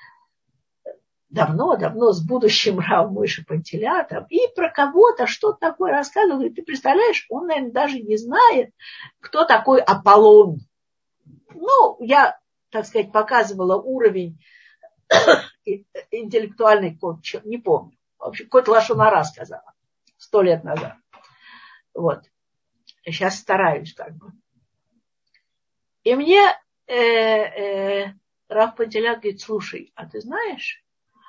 давно-давно с будущим Рав Мойше Пантелятом, и про кого-то что-то такое рассказывал. И ты представляешь, он, наверное, даже не знает, кто такой Аполлон. Ну, я, так сказать, показывала уровень интеллектуальный, не помню. В общем, какой-то лашон ара сказала сто лет назад. Вот. Сейчас стараюсь как бы. И мне э, э, Рав Пантелят говорит, слушай, а ты знаешь,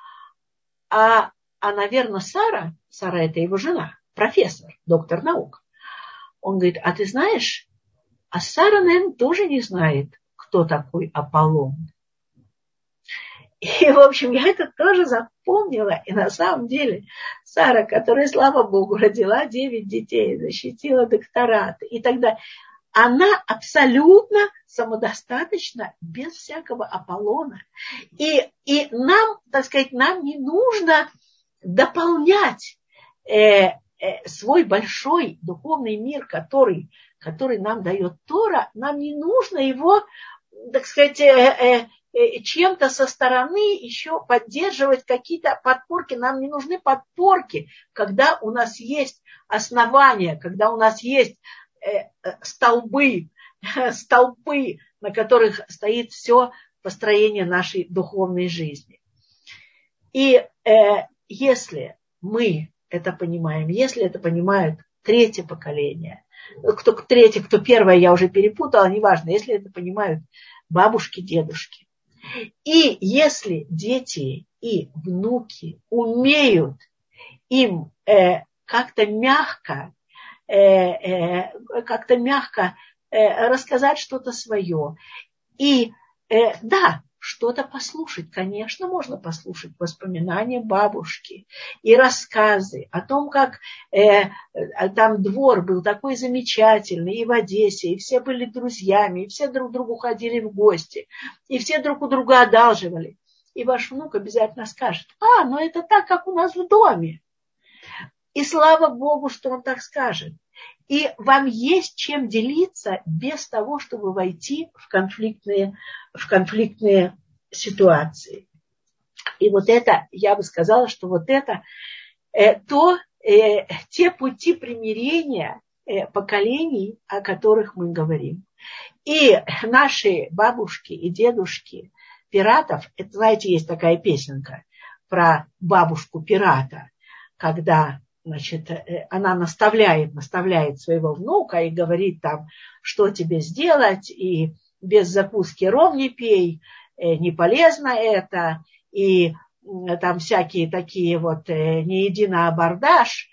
а, а, наверное, Сара, Сара это его жена, профессор, доктор наук. Он говорит, а ты знаешь, а Сара, наверное, тоже не знает, кто такой Аполлон. И, в общем, я это тоже запомнила. И на самом деле Сара, которая, слава Богу, родила девять детей, защитила докторат и так далее, она абсолютно самодостаточна, без всякого Аполлона. И, и нам, так сказать, нам не нужно дополнять э, э, свой большой духовный мир, который, который нам дает Тора, нам не нужно его, так сказать, э, э, чем-то со стороны еще поддерживать какие-то подпорки. Нам не нужны подпорки, когда у нас есть основания, когда у нас есть столбы, столпы, на которых стоит все построение нашей духовной жизни. И э, если мы это понимаем, если это понимают третье поколение, кто третье, кто первое, я уже перепутала, неважно, если это понимают бабушки, дедушки, и если дети и внуки умеют им э, как-то мягко как-то мягко рассказать что-то свое. И да, что-то послушать. Конечно, можно послушать воспоминания бабушки и рассказы о том, как э, там двор был такой замечательный и в Одессе, и все были друзьями, и все друг к другу ходили в гости, и все друг у друга одалживали. И ваш внук обязательно скажет, а, ну это так, как у нас в доме. И слава Богу, что он так скажет. И вам есть чем делиться без того, чтобы войти в конфликтные, в конфликтные ситуации. И вот это, я бы сказала, что вот это э, то, э, те пути примирения э, поколений, о которых мы говорим. И наши бабушки и дедушки пиратов, это, знаете, есть такая песенка про бабушку пирата, когда, значит, она наставляет, наставляет своего внука и говорит там, что тебе сделать, и без закуски ром не пей, не полезно это, и там всякие такие вот не иди на абордаж.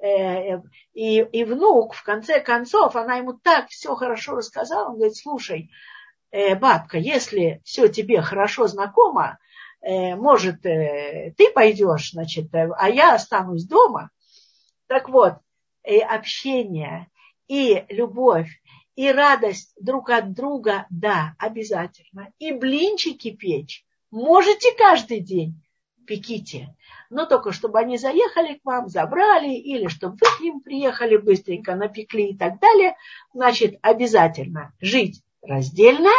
И, и внук, в конце концов, она ему так все хорошо рассказала, он говорит, слушай, бабка, если все тебе хорошо знакомо, может, ты пойдешь, значит, а я останусь дома. Так вот, и общение, и любовь, и радость друг от друга, да, обязательно. И блинчики печь можете каждый день, пеките. Но только чтобы они заехали к вам, забрали, или чтобы вы к ним приехали, быстренько напекли и так далее. Значит, обязательно жить раздельно,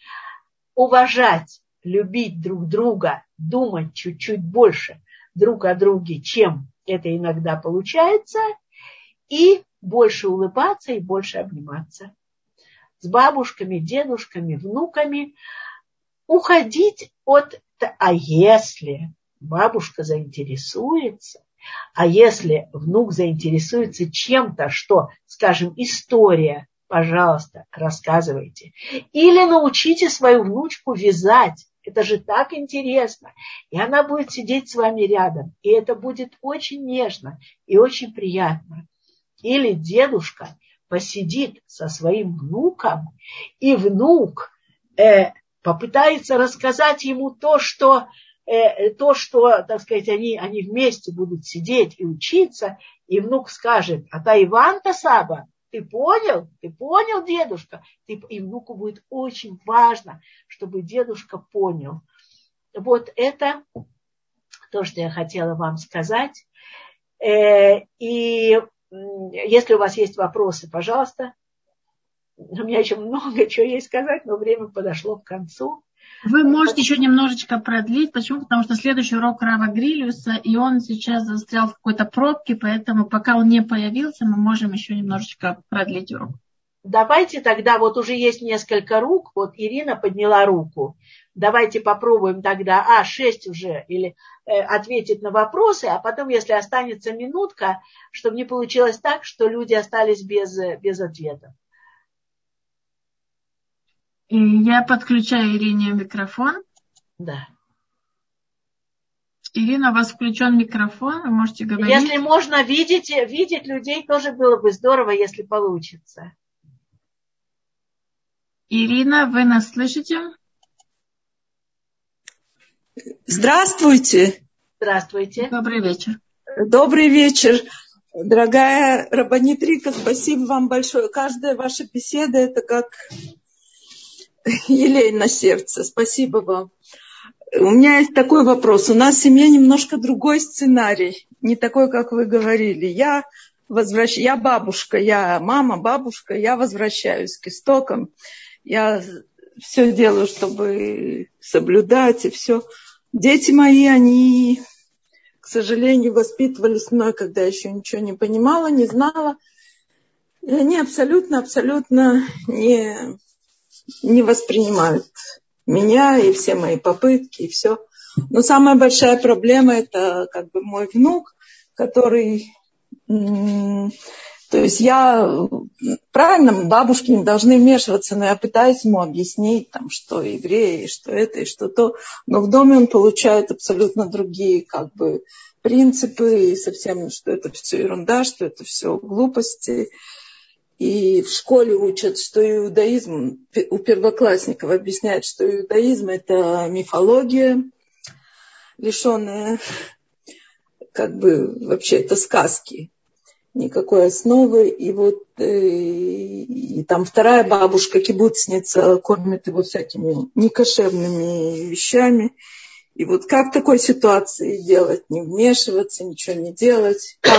уважать, любить друг друга, думать чуть-чуть больше друг о друге, чем это иногда получается, и больше улыбаться и больше обниматься. С бабушками, дедушками, внуками уходить от... А если бабушка заинтересуется, а если внук заинтересуется чем-то, что, скажем, история, пожалуйста, рассказывайте. Или научите свою внучку вязать. Это же так интересно. И она будет сидеть с вами рядом. И это будет очень нежно и очень приятно. Или дедушка посидит со своим внуком, и внук э, попытается рассказать ему то, что, э, то, что, так сказать, они, они вместе будут сидеть и учиться, и внук скажет, а та Иван-то Саба, ты понял? Ты понял, дедушка? Ты... И внуку будет очень важно, чтобы дедушка понял. Вот это то, что я хотела вам сказать. И если у вас есть вопросы, пожалуйста. У меня еще много чего есть сказать, но время подошло к концу. Вы можете еще немножечко продлить. Почему? Потому что следующий урок Рава Грилиуса, и он сейчас застрял в какой-то пробке, поэтому пока он не появился, мы можем еще немножечко продлить урок. Давайте тогда, вот уже есть несколько рук, вот Ирина подняла руку. Давайте попробуем тогда, а, шесть уже, или э, ответить на вопросы, а потом, если останется минутка, чтобы не получилось так, что люди остались без, без ответа. И я подключаю Ирине микрофон. Да. Ирина, у вас включен микрофон, вы можете говорить. Если можно видеть, видеть людей, тоже было бы здорово, если получится. Ирина, вы нас слышите? Здравствуйте. Здравствуйте. Добрый вечер. Добрый вечер. Дорогая Рабанит Рика, спасибо вам большое. Каждая ваша беседа – это как елей на сердце. Спасибо вам. У меня есть такой вопрос. У нас в семье немножко другой сценарий. Не такой, как вы говорили. Я, возвращ... я бабушка, я мама, бабушка. Я возвращаюсь к истокам. Я все делаю, чтобы соблюдать и все. Дети мои, они, к сожалению, воспитывались мной, когда я еще ничего не понимала, не знала. И они абсолютно, абсолютно не, не воспринимают меня и все мои попытки, и все. Но самая большая проблема – это как бы мой внук, который... То есть я, правильно, бабушки не должны вмешиваться, но я пытаюсь ему объяснить, там, что евреи, что это и что то. Но в доме он получает абсолютно другие как бы, принципы, и совсем, что это все ерунда, что это все глупости. И в школе учат, что иудаизм, у первоклассников объясняют, что иудаизм – это мифология, лишенная, как бы, вообще, это сказки. Никакой основы. И вот э, и там вторая бабушка, кибуцница, кормит его всякими некошерными вещами. И вот как в такой ситуации делать? Не вмешиваться, ничего не делать? Как?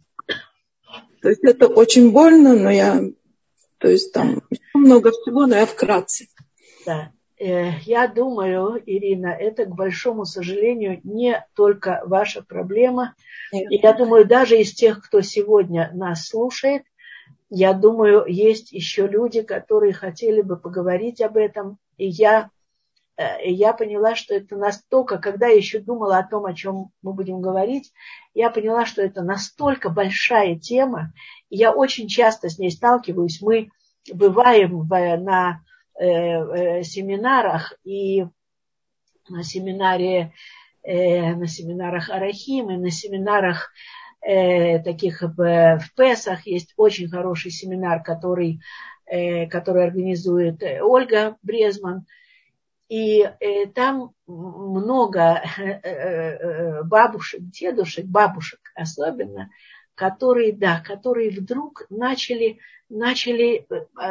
То есть это очень больно, но я... То есть там много всего, но я вкратце. Да. Я думаю, Ирина, это, к большому сожалению, не только ваша проблема. Нет. И я думаю, даже из тех, кто сегодня нас слушает, я думаю, есть еще люди, которые хотели бы поговорить об этом. И я, и я поняла, что это настолько, когда я еще думала о том, о чем мы будем говорить, я поняла, что это настолько большая тема. И я очень часто с ней сталкиваюсь. Мы бываем в, на э, семинарах, и на семинаре э, на семинарах Арахим, и на семинарах э, таких в, в Песах есть очень хороший семинар, который, э, который организует Ольга Брезман. И э, там много э, бабушек, дедушек, бабушек особенно, которые, да, которые вдруг начали, начали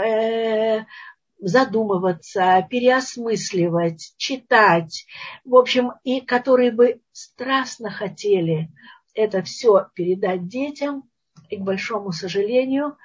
э, задумываться, переосмысливать, читать, в общем, и которые бы страстно хотели это все передать детям. И, к большому сожалению,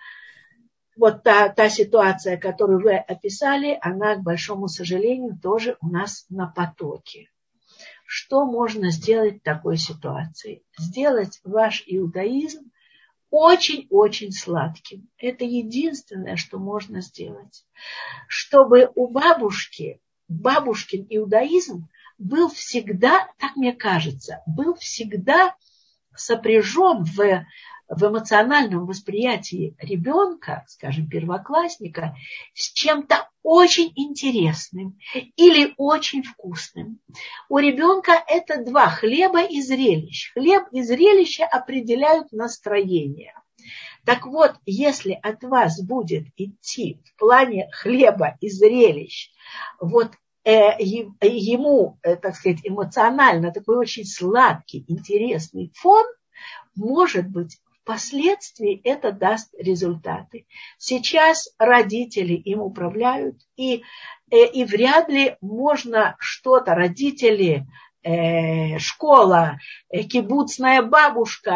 вот та, та ситуация, которую вы описали, она, к большому сожалению, тоже у нас на потоке. Что можно сделать в такой ситуации? Сделать ваш иудаизм очень-очень сладким. Это единственное, что можно сделать. Чтобы у бабушки, бабушкин иудаизм был всегда, так мне кажется, был всегда сопряжен в, в эмоциональном восприятии ребенка, скажем, первоклассника, с чем-то очень интересным или очень вкусным. У ребенка это два: хлеба и зрелищ. Хлеб и зрелище определяют настроение. Так вот, если от вас будет идти в плане хлеба и зрелищ, вот э, ему, э, так сказать, эмоционально такой очень сладкий, интересный фон, может быть, впоследствии это даст результаты. Сейчас родители им управляют, и, э, и вряд ли можно что-то, родители, э, школа, э, кибуцная бабушка,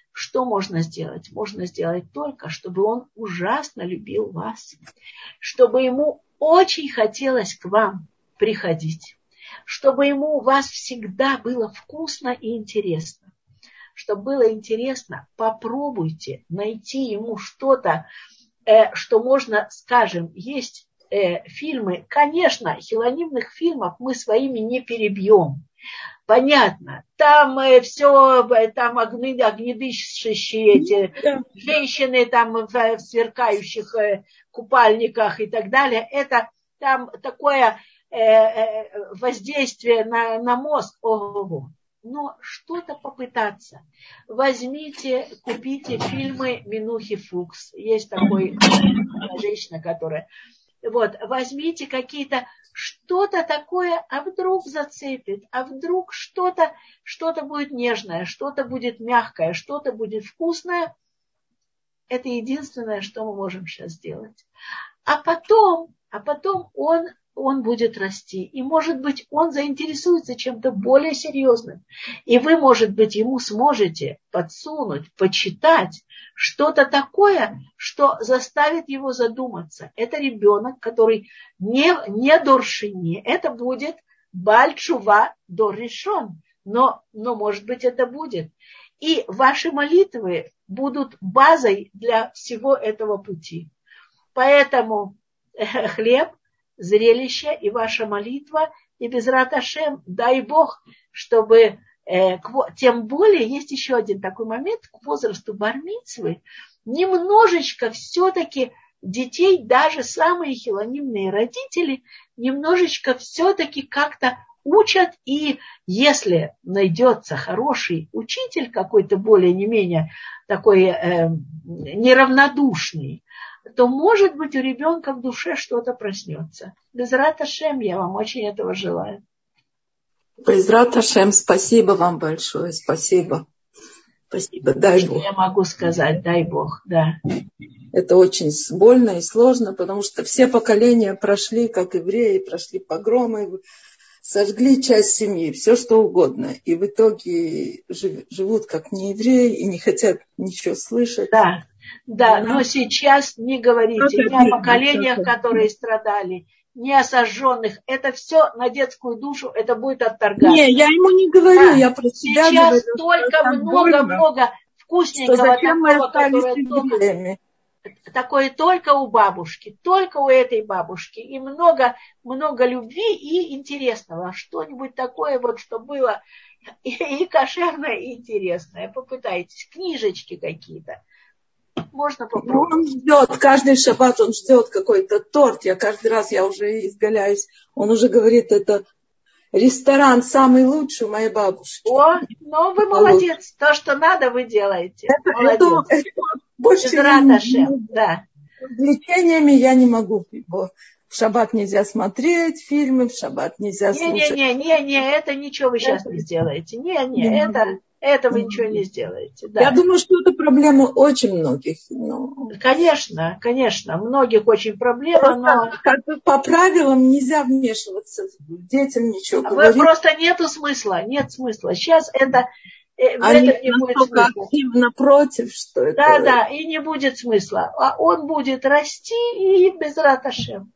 что можно сделать? Можно сделать только, чтобы он ужасно любил вас, чтобы ему очень хотелось к вам приходить, чтобы ему у вас всегда было вкусно и интересно. Чтобы было интересно, попробуйте найти ему что-то, э, что можно, скажем, есть э, фильмы. Конечно, хилонимных фильмов мы своими не перебьем. Понятно, там э, все, там огни, огнедышащие эти да. женщины там в, в сверкающих э, купальниках и так далее. Это там такое э, э, воздействие на, на мозг. Ого-го. Но что-то попытаться. Возьмите, купите фильмы Минухи Фукс. Есть такой женщина, которая... Вот, возьмите какие-то, что-то такое, а вдруг зацепит, а вдруг что-то, что-то будет нежное, что-то будет мягкое, что-то будет вкусное. Это единственное, что мы можем сейчас сделать. А потом, а потом он, он будет расти. И, может быть, он заинтересуется чем-то более серьезным. И вы, может быть, ему сможете подсунуть, почитать что-то такое, что заставит его задуматься. Это ребенок, который не, не доршини. Это будет баль тшува дор ришон. Но, но, может быть, это будет. И ваши молитвы будут базой для всего этого пути. Поэтому хлеб, зрелище и ваша молитва, и безрат Ашем, дай Бог, чтобы, э, к, тем более, есть еще один такой момент, к возрасту бар-мицвы, немножечко все-таки детей, даже самые хилонимные родители, немножечко все-таки как-то учат, и если найдется хороший учитель, какой-то более не менее такой э, неравнодушный, то, может быть, у ребенка в душе что-то проснется. Безрат Ашем, я вам очень этого желаю. Безрат Ашем, спасибо вам большое, спасибо. Спасибо, дай что Бог. Я могу сказать, дай Бог, да. Это очень больно и сложно, потому что все поколения прошли, как евреи, прошли погромы, сожгли часть семьи, все что угодно. И в итоге живут как неевреи и не хотят ничего слышать. Да. Да, но сейчас не говорите ни о поколениях, которые страдали, ни о сожженных. Это все на детскую душу, это будет отторгаться. Не, я ему не говорю, да. Я про себя сейчас говорю. Только много-много вкусненького такого, которое только, такое только у бабушки, только у этой бабушки. И много, много любви и интересного. Что-нибудь такое, вот, что было и, и кошерное, и интересное. Попытайтесь. Книжечки какие-то. Можно попробовать. Он ждет, каждый шаббат он ждет какой-то торт. Я каждый раз, я уже изгаляюсь. Он уже говорит, это ресторан самый лучший у моей бабушки. О, ну вы молодец. То, что надо, вы делаете. Это, молодец. Это, это больше Ашем, да. Развлечениями я не могу. В шаббат нельзя смотреть фильмы, в шаббат нельзя не, слушать. Не-не-не, это ничего вы сейчас не сделаете. Не-не, это... Это вы ничего не сделаете. Да. Я думаю, что это проблема очень многих. Но... Конечно, конечно. Многих очень проблема, но... Как бы по правилам нельзя вмешиваться. Детям ничего Вы говорить. Просто нету смысла. Нет смысла. Сейчас это... Они это не будет смысла. Активно против, что это... Да, да, и не будет смысла. А он будет расти и безрат Ашем.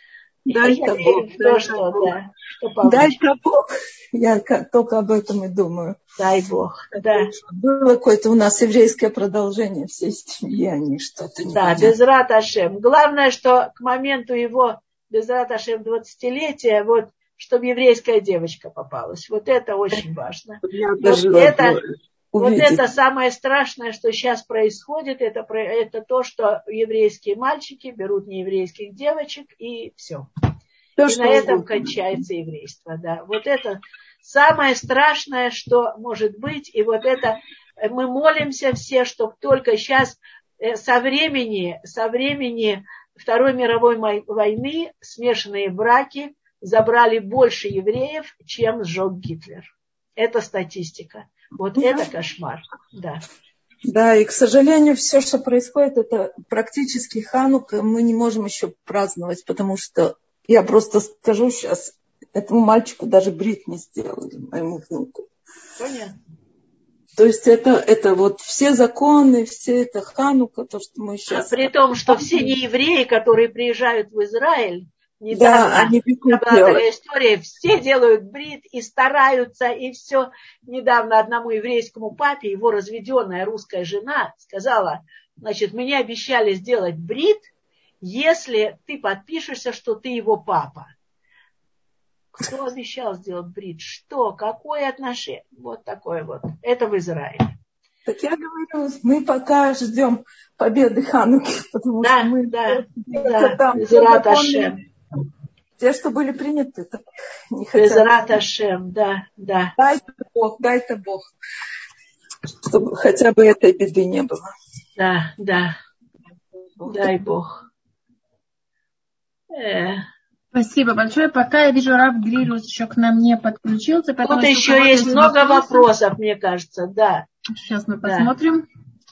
Дай-ка Бог. То, что, да, что Дай-ка Бог. Я только об этом и думаю. Дай Бог, да. Было какое-то у нас еврейское продолжение всей семьи, они что-то не Да, безрат Ашем. Главное, что к моменту его безрат Ашем двадцатилетия, вот, чтобы еврейская девочка попалась. Вот это очень важно. Вот это, вот это самое страшное, что сейчас происходит, это, это то, что еврейские мальчики берут нееврейских девочек, и все. То, и на этом угодно. Кончается еврейство. Да. Вот это самое страшное, что может быть. И вот это мы молимся все, чтобы только сейчас со времени, со времени Второй мировой войны смешанные браки забрали больше евреев, чем сжег Гитлер. Это статистика. Вот mm-hmm. это кошмар. Да. Да, и, к сожалению, все, что происходит, это практически Ханука. Мы не можем еще праздновать, потому что я просто скажу сейчас, этому мальчику даже брит не сделали, моему внуку. Понятно. То есть это, это вот все законы, все это Ханука, то, что мы сейчас... При том, что все неевреи, которые приезжают в Израиль, недавно, да, они была такая история, все делают брит и стараются, и все. Недавно одному еврейскому папе его разведенная русская жена сказала, значит, мне обещали сделать брит, если ты подпишешься, что ты его папа. Кто обещал сделать брит? Что? Какое отношение? Вот такое вот. Это в Израиле. Так я говорю, мы пока ждем победы Хануки, потому да, что мы да, да, там Безрат Ашем. Те, что были приняты, так не хотят. Безрат Ашем, да, да. Дай-то Бог, дай-то Бог, чтобы хотя бы этой беды не было. Да, да. Дай Бог. Э. Спасибо большое. Пока я вижу, Рав Грилюс еще к нам не подключился. Тут еще есть много вопросы. вопросов, мне кажется, да. Сейчас мы посмотрим.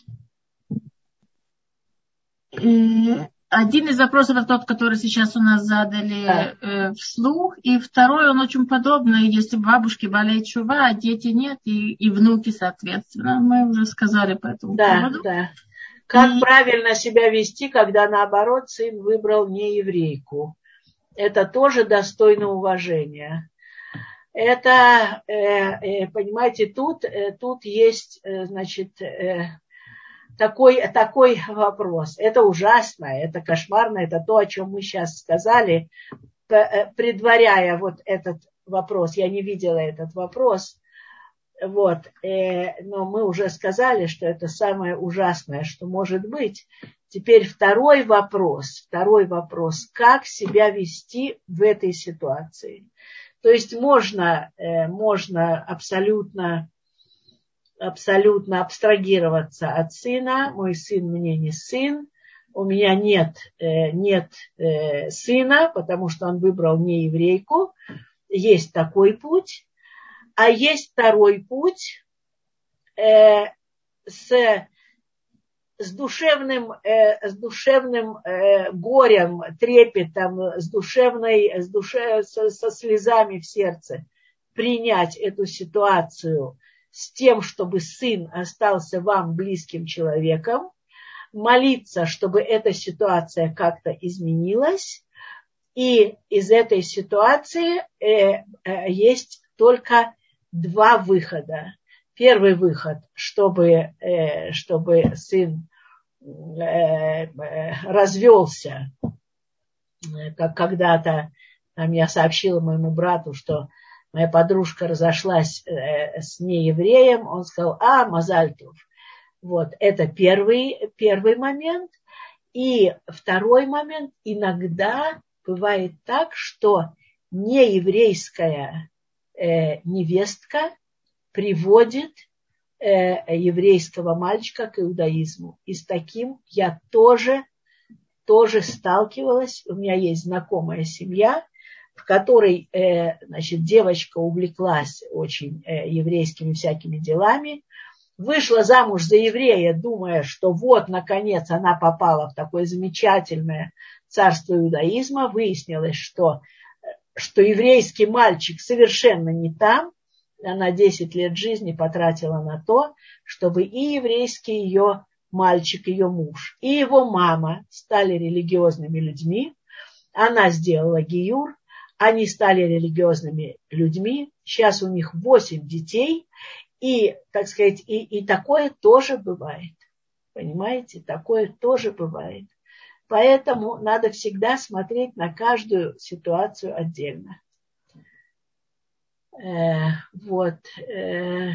Да. Один из вопросов это тот, который сейчас у нас задали да. э, вслух. И второй, он очень подобный. Если бабушки болеют чува, а дети нет, и, и внуки, соответственно. Мы уже сказали по этому да, поводу. Да. Как и... правильно себя вести, когда, наоборот, сын выбрал не еврейку? Это тоже достойно уважения. Это, э, э, понимаете, тут, э, тут есть, э, значит, э, такой, такой вопрос. Это ужасно, это кошмарно, это то, о чем мы сейчас сказали, предваряя вот этот вопрос. Я не видела этот вопрос, вот, э, но мы уже сказали, что это самое ужасное, что может быть. Теперь второй вопрос, второй вопрос, как себя вести в этой ситуации. То есть можно, можно абсолютно, абсолютно абстрагироваться от сына. Мой сын мне не сын, у меня нет, нет сына, потому что он выбрал не еврейку. Есть такой путь. А есть второй путь с... с душевным, э, с душевным э, горем, трепетом, с душевной, с душе, со, со слезами в сердце принять эту ситуацию с тем, чтобы сын остался вам близким человеком, молиться, чтобы эта ситуация как-то изменилась, и из этой ситуации э, э, есть только два выхода. Первый выход, чтобы, э, чтобы сын развелся, как когда-то там я сообщила моему брату, что моя подружка разошлась с неевреем, он сказал, а, мазаль тов. Вот, это первый, первый момент. И второй момент, иногда бывает так, что нееврейская невестка приводит еврейского мальчика к иудаизму. И с таким я тоже, тоже сталкивалась. У меня есть знакомая семья, в которой значит, девочка увлеклась очень еврейскими всякими делами, вышла замуж за еврея, думая, что вот, наконец, она попала в такое замечательное царство иудаизма. Выяснилось, что, что еврейский мальчик совершенно не там. Она десять лет жизни потратила на то, чтобы и еврейский ее мальчик, ее муж, и его мама стали религиозными людьми. Она сделала гиюр, они стали религиозными людьми. Сейчас у них восемь детей. И, так сказать, и, и такое тоже бывает. Понимаете? Такое тоже бывает. Поэтому надо всегда смотреть на каждую ситуацию отдельно. Э, вот. Э,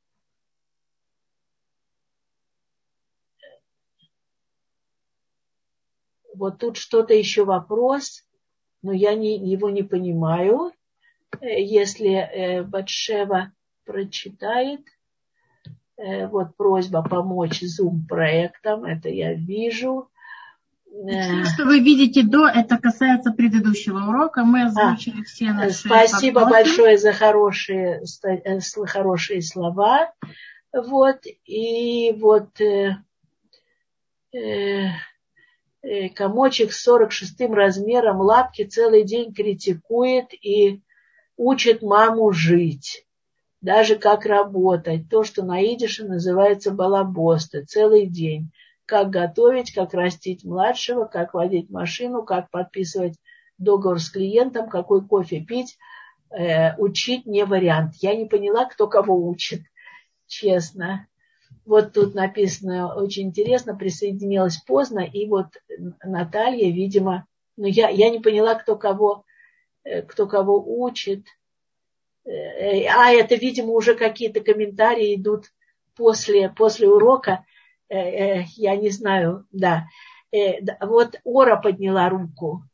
вот тут что-то еще вопрос, но я не, его не понимаю. Э, если э, Батшева прочитает, э, вот просьба помочь Zoom-проектам, это я вижу. Все, что вы видите до, это касается предыдущего урока. Мы озвучили а, все наши Спасибо вопросы. большое за хорошие, хорошие слова. Вот, и вот э, э, э, комочек с сорок шестым размером лапки целый день критикует и учит маму жить. даже как работать. То, что на идише называется балабосты, целый день. Как готовить, как растить младшего, как водить машину, как подписывать договор с клиентом, какой кофе пить. Э, учить не вариант. Я не поняла, кто кого учит, честно. Вот тут написано очень интересно, присоединилась поздно, и вот Наталья, видимо, ну я, я не поняла, кто кого, кто кого учит. А это, видимо, уже какие-то комментарии идут после, после урока. Я не знаю, да. Вот Ора подняла руку.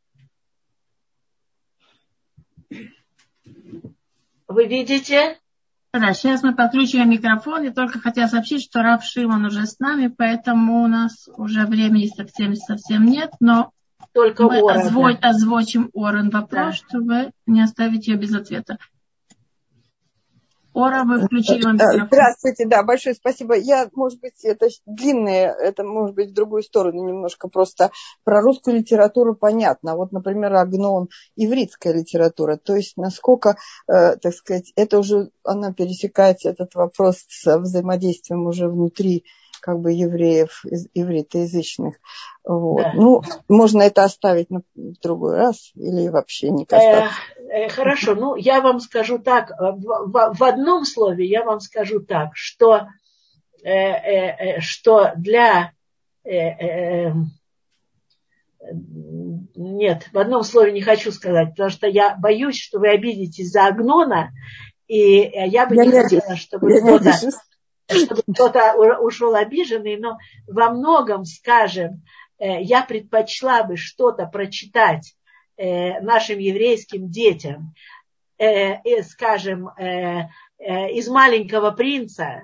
Вы видите? Да, сейчас мы подключим микрофон. И только хотела сообщить, что Рав Шимон уже с нами, поэтому у нас уже времени совсем совсем нет, но только мы Ора, озво- да. озвучим Орен вопрос, да, чтобы не оставить ее без ответа. Ора, вы включили вам микрофон. Здравствуйте, да, большое спасибо. Я, может быть, это длинное, это может быть в другую сторону немножко, просто про русскую литературу понятно. Вот, например, Агнон, ивритская литература, то есть насколько, э, так сказать, это уже, она пересекается, этот вопрос с взаимодействием уже внутри как бы евреев, ивритоязычных. Вот. Да. Ну, можно это оставить на другой раз или вообще не касаться? Э, э, хорошо, ну, я вам скажу так, в, в, в одном слове я вам скажу так, что, э, э, что для... Э, э, нет, в одном слове не хочу сказать, потому что я боюсь, что вы обидитесь за Агнона, и я бы я не хотела, чтобы я кто-то... чтобы кто-то ушел обиженный, но во многом, скажем, я предпочла бы что-то прочитать нашим еврейским детям, скажем, из «Маленького принца»,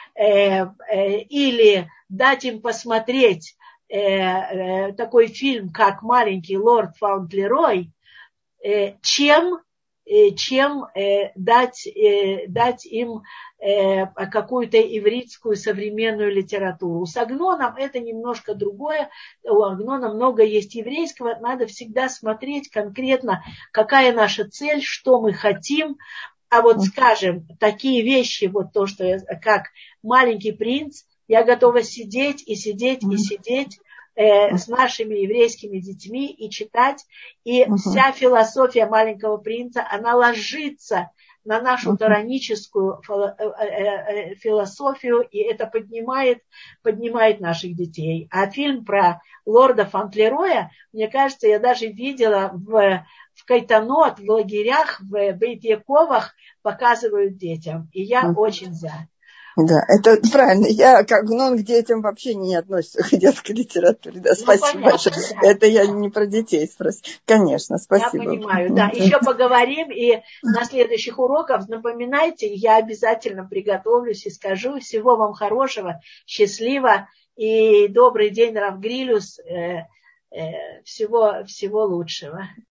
или дать им посмотреть такой фильм, как «Маленький лорд Фаунтлерой», чем чем э, дать, э, дать им э, какую-то ивритскую современную литературу. С Агноном это немножко другое. У Агнона много есть еврейского. Надо всегда смотреть конкретно, какая наша цель, что мы хотим. А вот, скажем, такие вещи, вот то, что я, как «Маленький принц», я готова сидеть и сидеть и сидеть с нашими еврейскими детьми и читать. И uh-huh. вся философия «Маленького принца», она ложится на нашу uh-huh. тараническую философию, и это поднимает, поднимает наших детей. А фильм про лорда Фаунтлероя, мне кажется, я даже видела в, в Кайтанот, в лагерях, в Бейт-Яковах показывают детям. И я uh-huh. очень за. Да, это правильно. Я как гном к детям вообще не относится к детской литературе. Да, ну, спасибо понятно, большое. Да. Это я не про детей спросила. Конечно, спасибо. Я понимаю, да. Еще поговорим, и на следующих уроках напоминайте, я обязательно приготовлюсь и скажу. Всего вам хорошего, счастливо, и добрый день, Рав Грилюс. Всего, всего лучшего.